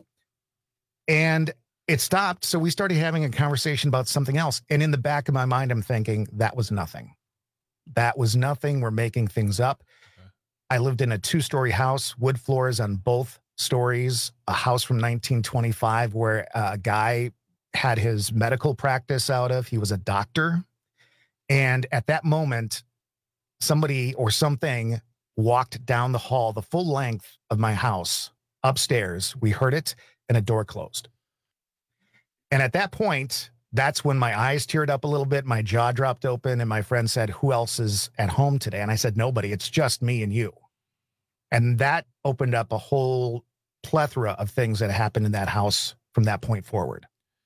And it stopped. So we started having a conversation about something else. And in the back of my mind, I'm thinking that was nothing. That was nothing. We're making things up. Okay. I lived in a two-story house, wood floors on both stories, a house from nineteen twenty-five where a guy had his medical practice out of. He was a doctor. And at that moment, somebody or something walked down the hall, the full length of my house, upstairs. We heard it, and a door closed. And at that point, that's when my eyes teared up a little bit, my jaw dropped open, and my friend said, who else is at home today? And I said, nobody. It's just me and you. And that opened up a whole plethora of things that happened in that house from that point forward.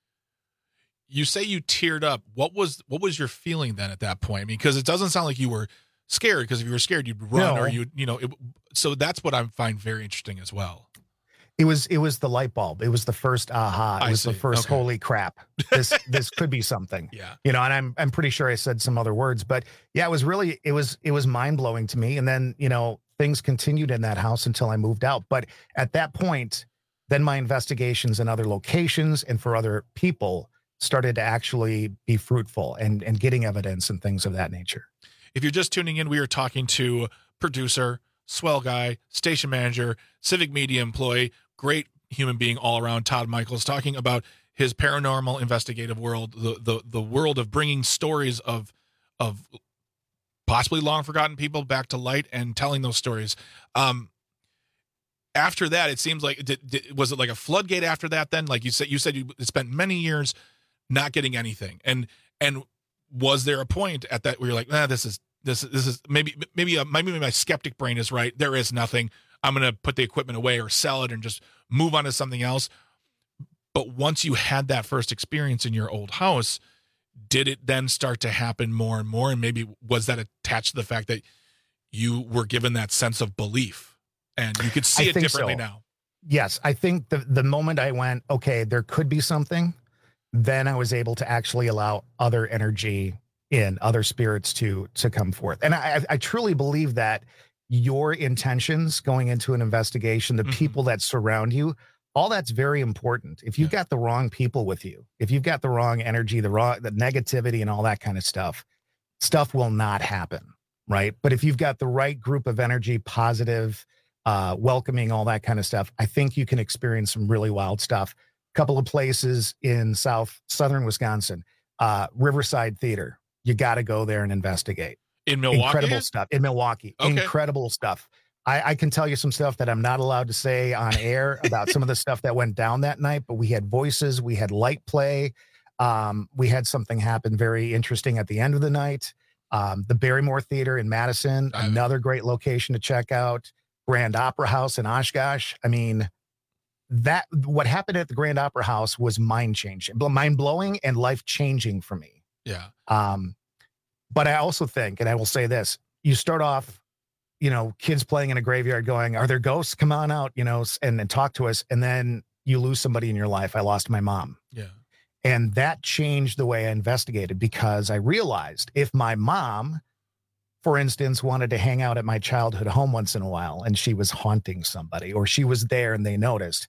You say you teared up. What was what was your feeling then at that point? I mean, because it doesn't sound like you were scared, because if you were scared, you'd run, no. or you you know. It, so that's what I find very interesting as well. It was it was the light bulb. It was the first aha. It I was see. the first Okay. holy crap. This this could be something. Yeah. You know, and I'm I'm pretty sure I said some other words, but yeah, it was really it was it was mind blowing to me. And then, you know, things continued in that house until I moved out. But at that point, then my investigations in other locations and for other people started to actually be fruitful and, and getting evidence and things of that nature. If you're just tuning in, we are talking to producer, swell guy, station manager, civic media employee, great human being all around, Todd Michaels, talking about his paranormal investigative world, the the the world of bringing stories of of possibly long forgotten people back to light and telling those stories. Um, after that, it seems like did, did, was it like a floodgate after that? Then, like you said, you said you spent many years not getting anything, and and was there a point at that where you're like, nah, this is this this is maybe maybe uh, maybe my skeptic brain is right. There is nothing. I'm gonna put the equipment away or sell it and just move on to something else. But once you had that first experience in your old house, did it then start to happen more and more? And maybe was that attached to the fact that you were given that sense of belief and you could see I it think differently so. now? Yes, I think the the moment I went, okay, there could be something, then I was able to actually allow other energy in, other spirits to to come forth. And I, I truly believe that your intentions going into an investigation, the mm-hmm. people that surround you, all that's very important. If you've yeah. got the wrong people with you, if you've got the wrong energy, the wrong the negativity and all that kind of stuff, stuff will not happen, right? But if you've got the right group of energy, positive, uh, welcoming, all that kind of stuff, I think you can experience some really wild stuff. Couple of places in south southern Wisconsin, uh, Riverside Theater. You got to go there and investigate. In Milwaukee? Incredible stuff. In Milwaukee. Okay. Incredible stuff. I, I can tell you some stuff that I'm not allowed to say on air about some of the stuff that went down that night, but we had voices, we had light play. Um, we had something happen very interesting at the end of the night. Um, the Barrymore Theater in Madison, another great location to check out. Grand Opera House in Oshkosh. I mean, that what happened at the Grand Opera House was mind changing, mind blowing and life changing for me. Yeah. Um, but I also think, and I will say this, you start off, you know, kids playing in a graveyard going, are there ghosts? Come on out, you know, and, and talk to us. And then you lose somebody in your life. I lost my mom. Yeah. And that changed the way I investigated, because I realized if my mom, for instance, wanted to hang out at my childhood home once in a while and she was haunting somebody, or she was there and they noticed,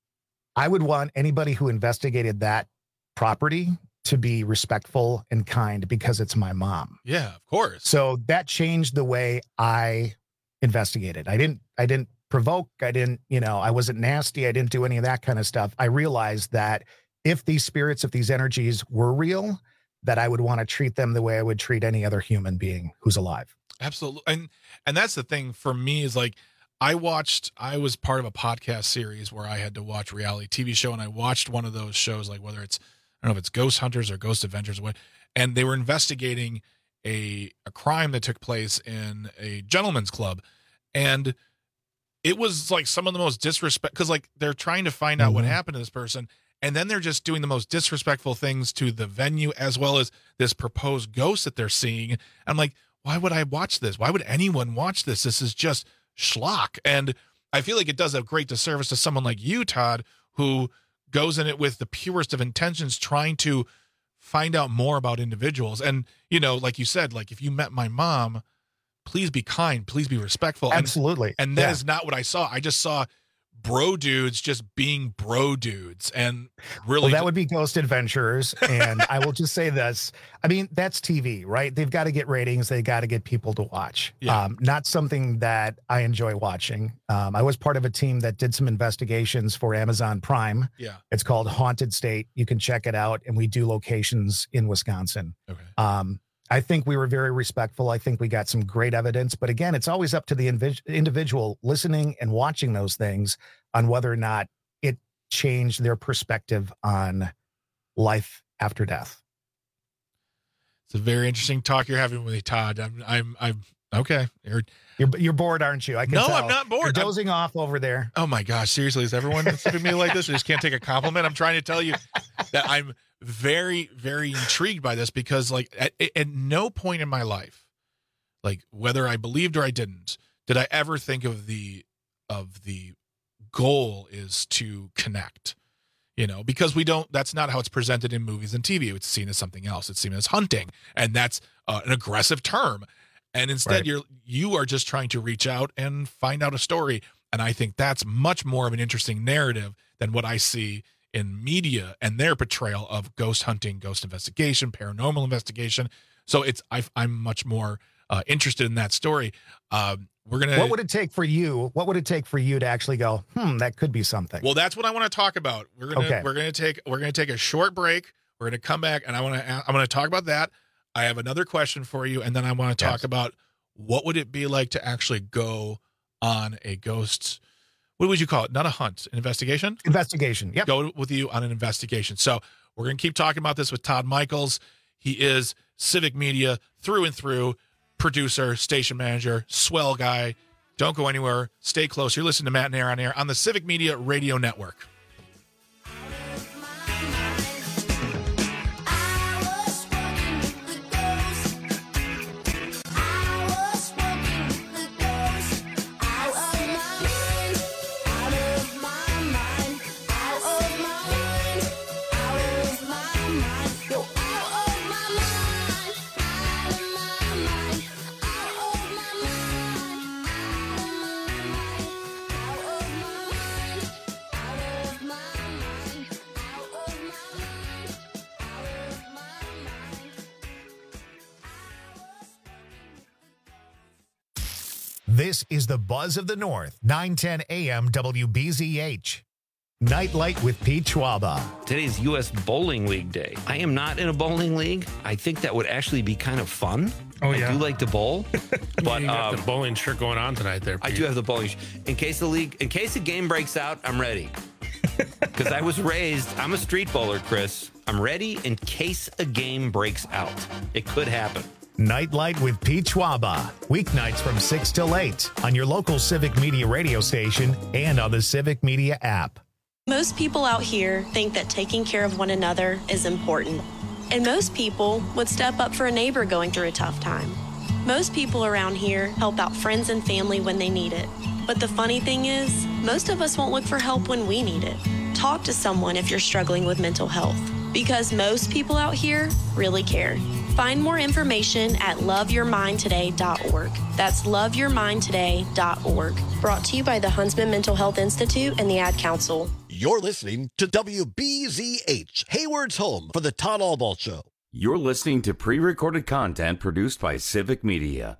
I would want anybody who investigated that property to be respectful and kind, because it's my mom. Yeah, of course. So that changed the way I investigated. I didn't, I didn't provoke. I didn't, you know, I wasn't nasty. I didn't do any of that kind of stuff. I realized that if these spirits, if these energies were real, that I would want to treat them the way I would treat any other human being who's alive. Absolutely. And, and that's the thing for me is like, I watched, I was part of a podcast series where I had to watch reality T V show, and I watched one of those shows, like whether it's I don't know if it's Ghost Hunters or Ghost Adventures or what, and they were investigating a a crime that took place in a gentleman's club, and it was like some of the most disrespect because like they're trying to find out Mm-hmm. what happened to this person, and then they're just doing the most disrespectful things to the venue as well as this proposed ghost that they're seeing. I'm like, why would I watch this? Why would anyone watch this? This is just schlock. And I feel like it does a great disservice to someone like you, Todd, who goes in it with the purest of intentions, trying to find out more about individuals. And, you know, like you said, like if you met my mom, please be kind, please be respectful. Absolutely. And, and that Yeah. is not what I saw. I just saw bro dudes just being bro dudes. And really, Well, that would be Ghost Adventurers. And I will just say this. I mean, that's T V, right? They've got to get ratings. They got to get people to watch. Yeah. Um, not something that I enjoy watching. Um, I was part of a team that did some investigations for Amazon Prime. Yeah. It's called Haunted State. You can check it out. And we do locations in Wisconsin. Okay. Um, I think we were very respectful. I think we got some great evidence. But again, it's always up to the invi- individual listening and watching those things on whether or not it changed their perspective on life after death. It's a very interesting talk you're having with me, Todd. I'm, I'm, I'm okay. You're, you're, you're bored, aren't you? I can no, tell. I'm not bored. You're I'm- dozing off over there. Oh my gosh, seriously, is everyone looking me like this? I just can't take a compliment. I'm trying to tell you that I'm very, very intrigued by this because, like, at, at no point in my life, like whether I believed or I didn't, did I ever think of the of the goal is to connect. You know, because we don't. That's not how it's presented in movies and T V. It's seen as something else. It's seen as hunting, and that's uh, an aggressive term. And instead, Right. you're you are just trying to reach out and find out a story. And I think that's much more of an interesting narrative than what I see in media and their portrayal of ghost hunting, ghost investigation, paranormal investigation. So it's I, I'm much more uh, interested in that story. Um, we're gonna. What would it take for you? What would it take for you to actually go, hmm, that could be something? Well, that's what I want to talk about. We're gonna Okay. we're gonna take we're gonna take a short break. We're gonna come back, and I want to I'm gonna talk about that. I have another question for you, and then I want to talk Yes. about what would it be like to actually go on a ghost. What would you call it? Not a hunt, an investigation. Investigation. Yep. Go with you on an investigation. So we're gonna keep talking about this with Todd Michaels. He is Civic Media through and through, producer, station manager, swell guy. Don't go anywhere. Stay close. You're listening to Matt and Air on Air on the Civic Media Radio Network. This is the Buzz of the North, nine ten A M W B Z H. Nightlight with Pete Schwaba. Today's U S Bowling League Day. I am not in a bowling league. I think that would actually be kind of fun. Oh, I yeah. do like to bowl. But you got um, the bowling shirt going on tonight there, I Pete. do have the bowling. sh- In case the league, in case the game breaks out, I'm ready. Because I was raised, I'm a street bowler, Chris. I'm ready in case a game breaks out. It could happen. Nightlight with Pete Schwaba. Weeknights from six till eight on your local Civic Media radio station and on the Civic Media app. Most people out here think that taking care of one another is important. And most people would step up for a neighbor going through a tough time. Most people around here help out friends and family when they need it. But the funny thing is, most of us won't look for help when we need it. Talk to someone if you're struggling with mental health, because most people out here really care. Find more information at love your mind today dot org. That's love your mind today dot org. Brought to you by the Huntsman Mental Health Institute and the Ad Council. You're listening to W B Z H, Hayward's home for the Todd Albaugh Show. You're listening to pre-recorded content produced by Civic Media.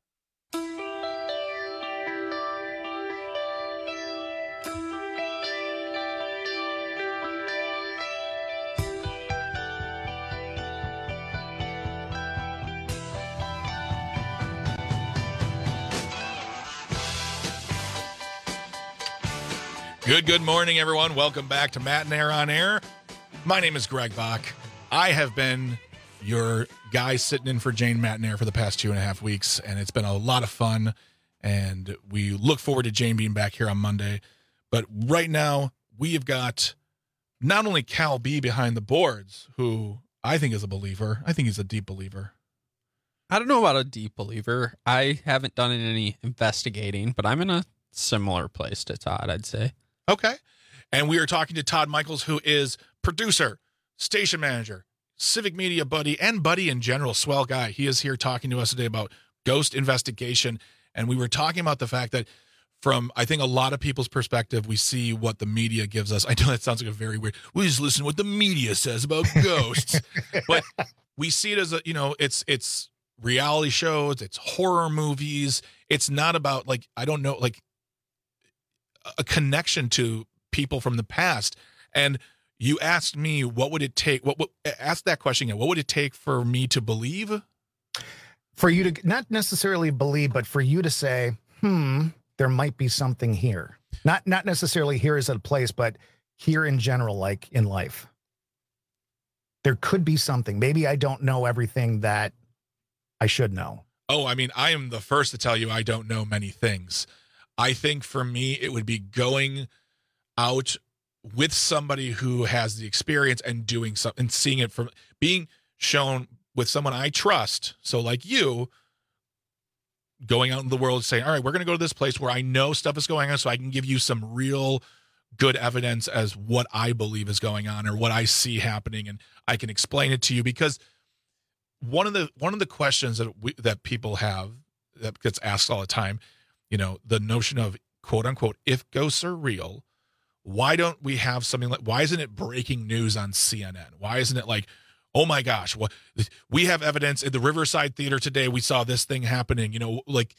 Good, good morning, everyone. Welcome back to Matt and Air on Air. My name is Greg Bach. I have been your guy sitting in for Jane Matnair for the past two and a half weeks, and it's been a lot of fun, and we look forward to Jane being back here on Monday. But right now, we have got not only Cal B behind the boards, who I think is a believer. I think he's a deep believer. I don't know about a deep believer. I haven't done any investigating, but I'm in a similar place to Todd, I'd say. Okay. And we are talking to Todd Michaels, who is producer, station manager, Civic Media buddy, and buddy in general, swell guy. He is here talking to us today about ghost investigation. And we were talking about the fact that from, I think, a lot of people's perspective, we see what the media gives us. I know that sounds like a very weird, we just listen to what the media says about ghosts. But we see it as a, you know, it's, it's reality shows, it's horror movies. It's not about, like, I don't know, like a connection to people from the past. And you asked me, what would it take? What, what ask that question again. What would it take for me to believe? For you to not necessarily believe, but for you to say, hmm, there might be something here. Not, not necessarily here as a place, but here in general, like in life. There could be something. Maybe I don't know everything that I should know. Oh, I mean, I am the first to tell you I don't know many things. I think for me, it would be going out with somebody who has the experience and doing something and seeing it from being shown with someone I trust. So like you going out in the world saying, all right, we're going to go to this place where I know stuff is going on so I can give you some real good evidence as what I believe is going on or what I see happening. And I can explain it to you, because one of the, one of the questions that we, that people have that gets asked all the time, you know, the notion of quote unquote, if ghosts are real, why don't we have something like, why isn't it breaking news on C N N? Why isn't it like, oh my gosh, what we have evidence at the Riverside Theater today. We saw this thing happening, you know, like,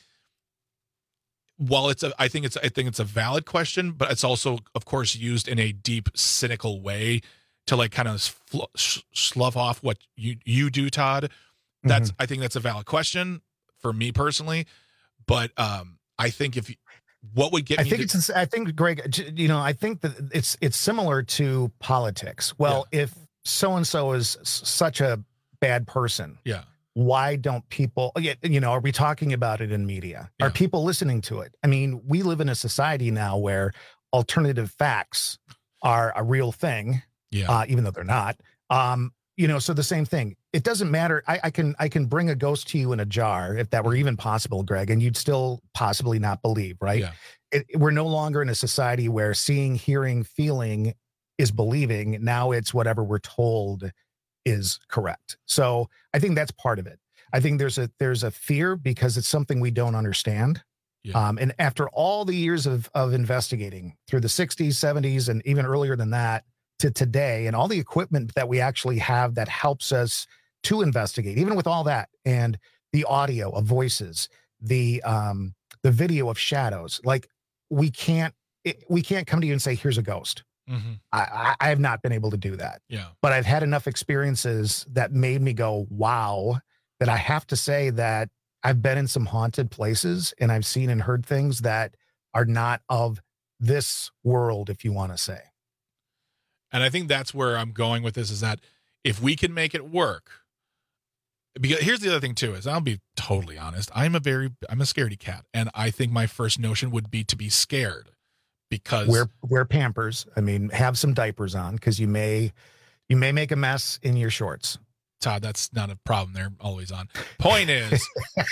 while it's a, I think it's, I think it's a valid question, but it's also, of course, used in a deep, cynical way to like kind of fl- sh- slough off what you, you do, Todd. That's, mm-hmm. I think that's a valid question for me personally, but um, I think if you, what would get I me think to- it's, I think, Greg, you know, I think that it's, it's similar to politics. Well, yeah. if so-and-so is such a bad person, yeah, why don't people, you know, are we talking about it in media? Yeah. Are people listening to it? I mean, we live in a society now where alternative facts are a real thing, yeah, uh, even though they're not. Um, you know, so the same thing. It doesn't matter. I, I can I can bring a ghost to you in a jar, if that were even possible, Greg, and you'd still possibly not believe, right? Yeah. It, we're no longer in a society where seeing, hearing, feeling is believing. Now it's whatever we're told is correct. So I think that's part of it. I think there's a there's a fear because it's something we don't understand. Yeah. Um, and after all the years of of investigating through the sixties, seventies, and even earlier than that to today, and all the equipment that we actually have that helps us to investigate, even with all that, and the audio of voices, the um, the video of shadows, like we can't it, we can't come to you and say, here's a ghost. Mm-hmm. I, I have not been able to do that. Yeah. But I've had enough experiences that made me go, wow, that I have to say that I've been in some haunted places and I've seen and heard things that are not of this world, if you want to say. And I think that's where I'm going with this, is that if we can make it work, because here's the other thing too, is I'll be totally honest. I'm a very, I'm a scaredy cat. And I think my first notion would be to be scared. Because wear wear Pampers. I mean, have some diapers on, because you may you may make a mess in your shorts. Todd, that's not a problem. They're always on. Point is,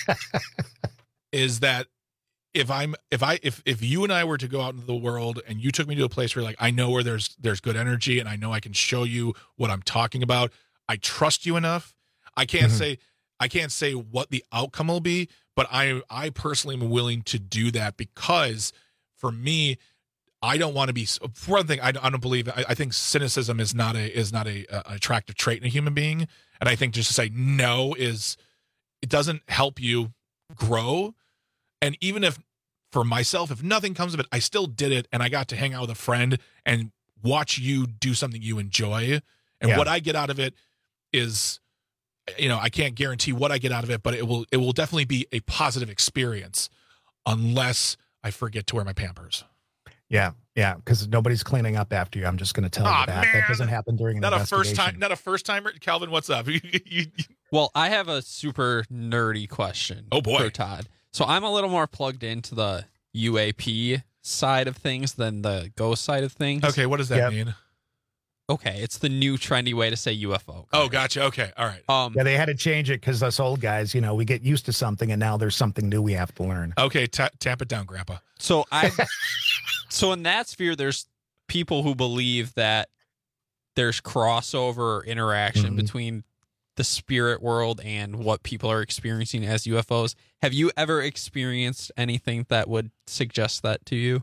is that if I'm if I if if you and I were to go out into the world and you took me to a place where like I know where there's there's good energy and I know I can show you what I'm talking about, I trust you enough. I can't mm-hmm. say I can't say what the outcome will be, but I I personally am willing to do that, because for me, I don't want to be, for one thing, I, I don't believe, I, I think cynicism is not a, is not a, a attractive trait in a human being. And I think just to say no is, it doesn't help you grow. And even if, for myself, if nothing comes of it, I still did it. And I got to hang out with a friend and watch you do something you enjoy. And yeah. what I get out of it is, you know, I can't guarantee what I get out of it, but it will, it will definitely be a positive experience, unless I forget to wear my Pampers. Yeah, yeah, because nobody's cleaning up after you. I'm just going to tell Aw, you that. man. That doesn't happen during an Not a investigation. first time. Not a first timer. Calvin, what's up? You- you- Well, I have a super nerdy question. Oh, boy. For Todd. So I'm a little more plugged into the U A P side of things than the ghost side of things. okay, what does that Yep. mean? Okay, it's the new trendy way to say U F O. Oh, gotcha. Okay, all right. Um, Yeah, they had to change it because us old guys, you know, we get used to something and now there's something new we have to learn. Okay, ta- tap it down, Grandpa. So I, so in that sphere, there's people who believe that there's crossover or interaction Mhm. between the spirit world and what people are experiencing as U F Os. Have you ever experienced anything that would suggest that to you?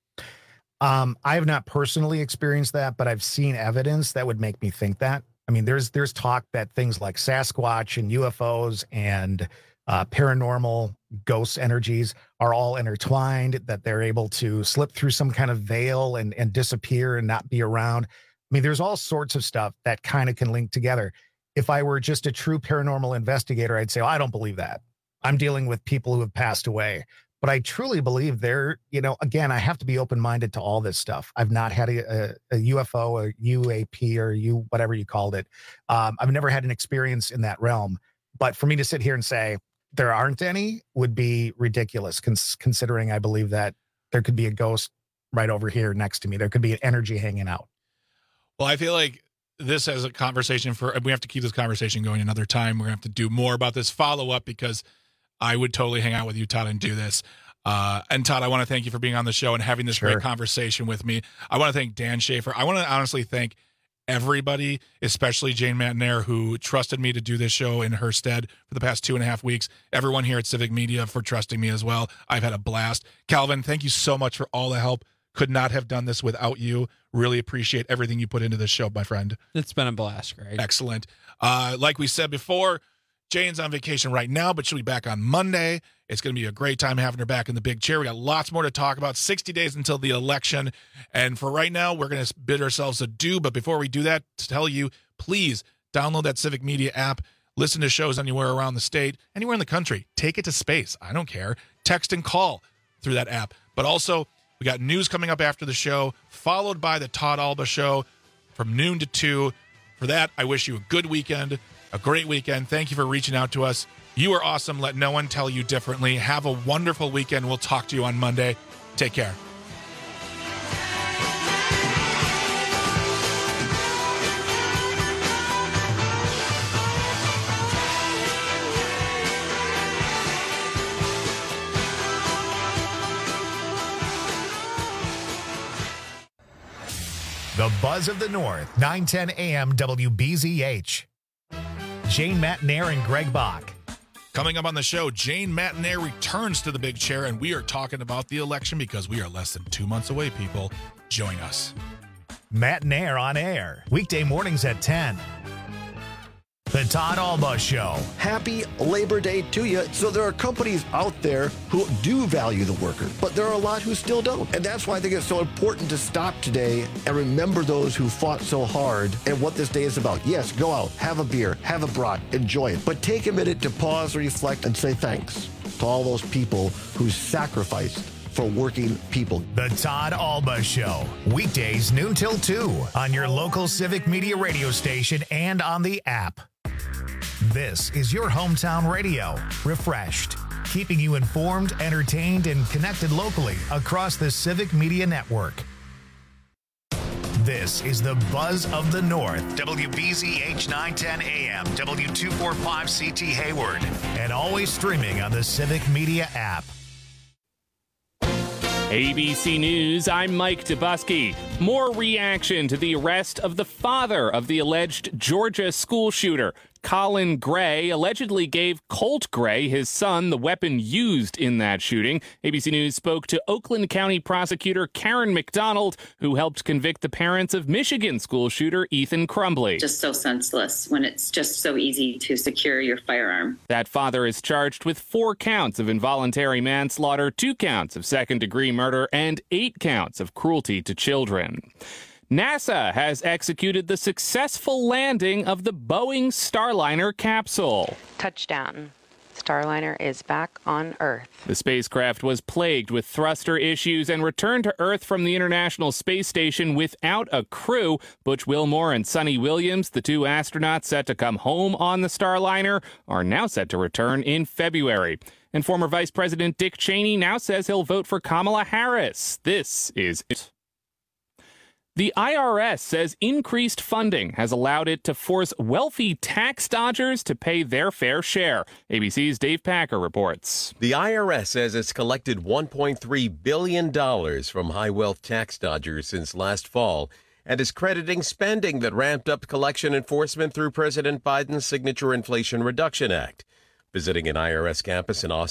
Um, I have not personally experienced that, but I've seen evidence that would make me think that. I mean, there's there's talk that things like Sasquatch and U F Os and uh, paranormal ghost energies are all intertwined, that they're able to slip through some kind of veil and, and disappear and not be around. I mean, there's all sorts of stuff that kind of can link together. If I were just a true paranormal investigator, I'd say, oh, I don't believe that. I'm dealing with people who have passed away. But I truly believe they're, you know, again, I have to be open-minded to all this stuff. I've not had a, a, a U F O, a U A P, or U, whatever you called it. Um, I've never had an experience in that realm. But for me to sit here and say there aren't any would be ridiculous, cons- considering I believe that there could be a ghost right over here next to me. There could be an energy hanging out. Well, I feel like this as a conversation for, we have to keep this conversation going another time. We're going to have to do more about this follow-up because I would totally hang out with you, Todd, and do this. Uh, and Todd, I want to thank you for being on the show and having this Sure. great conversation with me. I want to thank Dan Schaefer. I want to honestly thank everybody, especially Jane Matnair, who trusted me to do this show in her stead for the past two and a half weeks. Everyone here at Civic Media for trusting me as well. I've had a blast. Calvin, thank you so much for all the help. Could not have done this without you. Really appreciate everything you put into this show, my friend. It's been a blast, Greg. Excellent. Uh, like we said before, Jane's on vacation right now, but she'll be back on Monday. It's going to be a great time having her back in the big chair. We got lots more to talk about. sixty days until the election. And for right now, we're going to bid ourselves adieu. But before we do that, to tell you, please download that Civic Media app. Listen to shows anywhere around the state, anywhere in the country. Take it to space. I don't care. Text and call through that app. But also, we got news coming up after the show, followed by the Todd Alba Show from noon to two. For that, I wish you a good weekend, a great weekend. Thank you for reaching out to us. You are awesome. Let no one tell you differently. Have a wonderful weekend. We'll talk to you on Monday. Take care. The Buzz of the North, nine ten A M W B Z H. Jane Matnair and Greg Bach. Coming up on the show, Jane Matnair returns to the big chair, and we are talking about the election because we are less than two months away, people. Join us. Matnair on air, weekday mornings at ten. The Todd Alba Show. Happy Labor Day to you. So there are companies out there who do value the worker, but there are a lot who still don't. And that's why I think it's so important to stop today and remember those who fought so hard and what this day is about. Yes, go out, have a beer, have a brat, enjoy it. But take a minute to pause, reflect, and say thanks to all those people who sacrificed for working people. The Todd Alba Show, weekdays noon till two on your local Civic Media radio station and on the app. This is your hometown radio, refreshed, keeping you informed, entertained, and connected locally across the Civic Media Network. This is the Buzz of the North, W B Z H nine ten A M, W two forty-five C T Hayward, and always streaming on the Civic Media app. A B C News, I'm Mike Dubusky. More reaction to the arrest of the father of the alleged Georgia school shooter. Colin Gray allegedly gave Colt Gray, his son, the weapon used in that shooting. A B C News spoke to Oakland County prosecutor Karen McDonald, who helped convict the parents of Michigan school shooter Ethan Crumbley. Just so senseless when it's just so easy to secure your firearm. That father is charged with four counts of involuntary manslaughter, two counts of second-degree murder, and eight counts of cruelty to children. NASA has executed the successful landing of the Boeing Starliner capsule. Touchdown. Starliner is back on Earth. The spacecraft was plagued with thruster issues and returned to Earth from the International Space Station without a crew. Butch Wilmore and Sonny Williams, the two astronauts set to come home on the Starliner, are now set to return in February. And former Vice President Dick Cheney now says he'll vote for Kamala Harris. This is it. The I R S says increased funding has allowed it to force wealthy tax dodgers to pay their fair share. A B C's Dave Packer reports. The I R S says it's collected one point three billion dollars from high-wealth tax dodgers since last fall and is crediting spending that ramped up collection enforcement through President Biden's signature Inflation Reduction Act. Visiting an I R S campus in Austin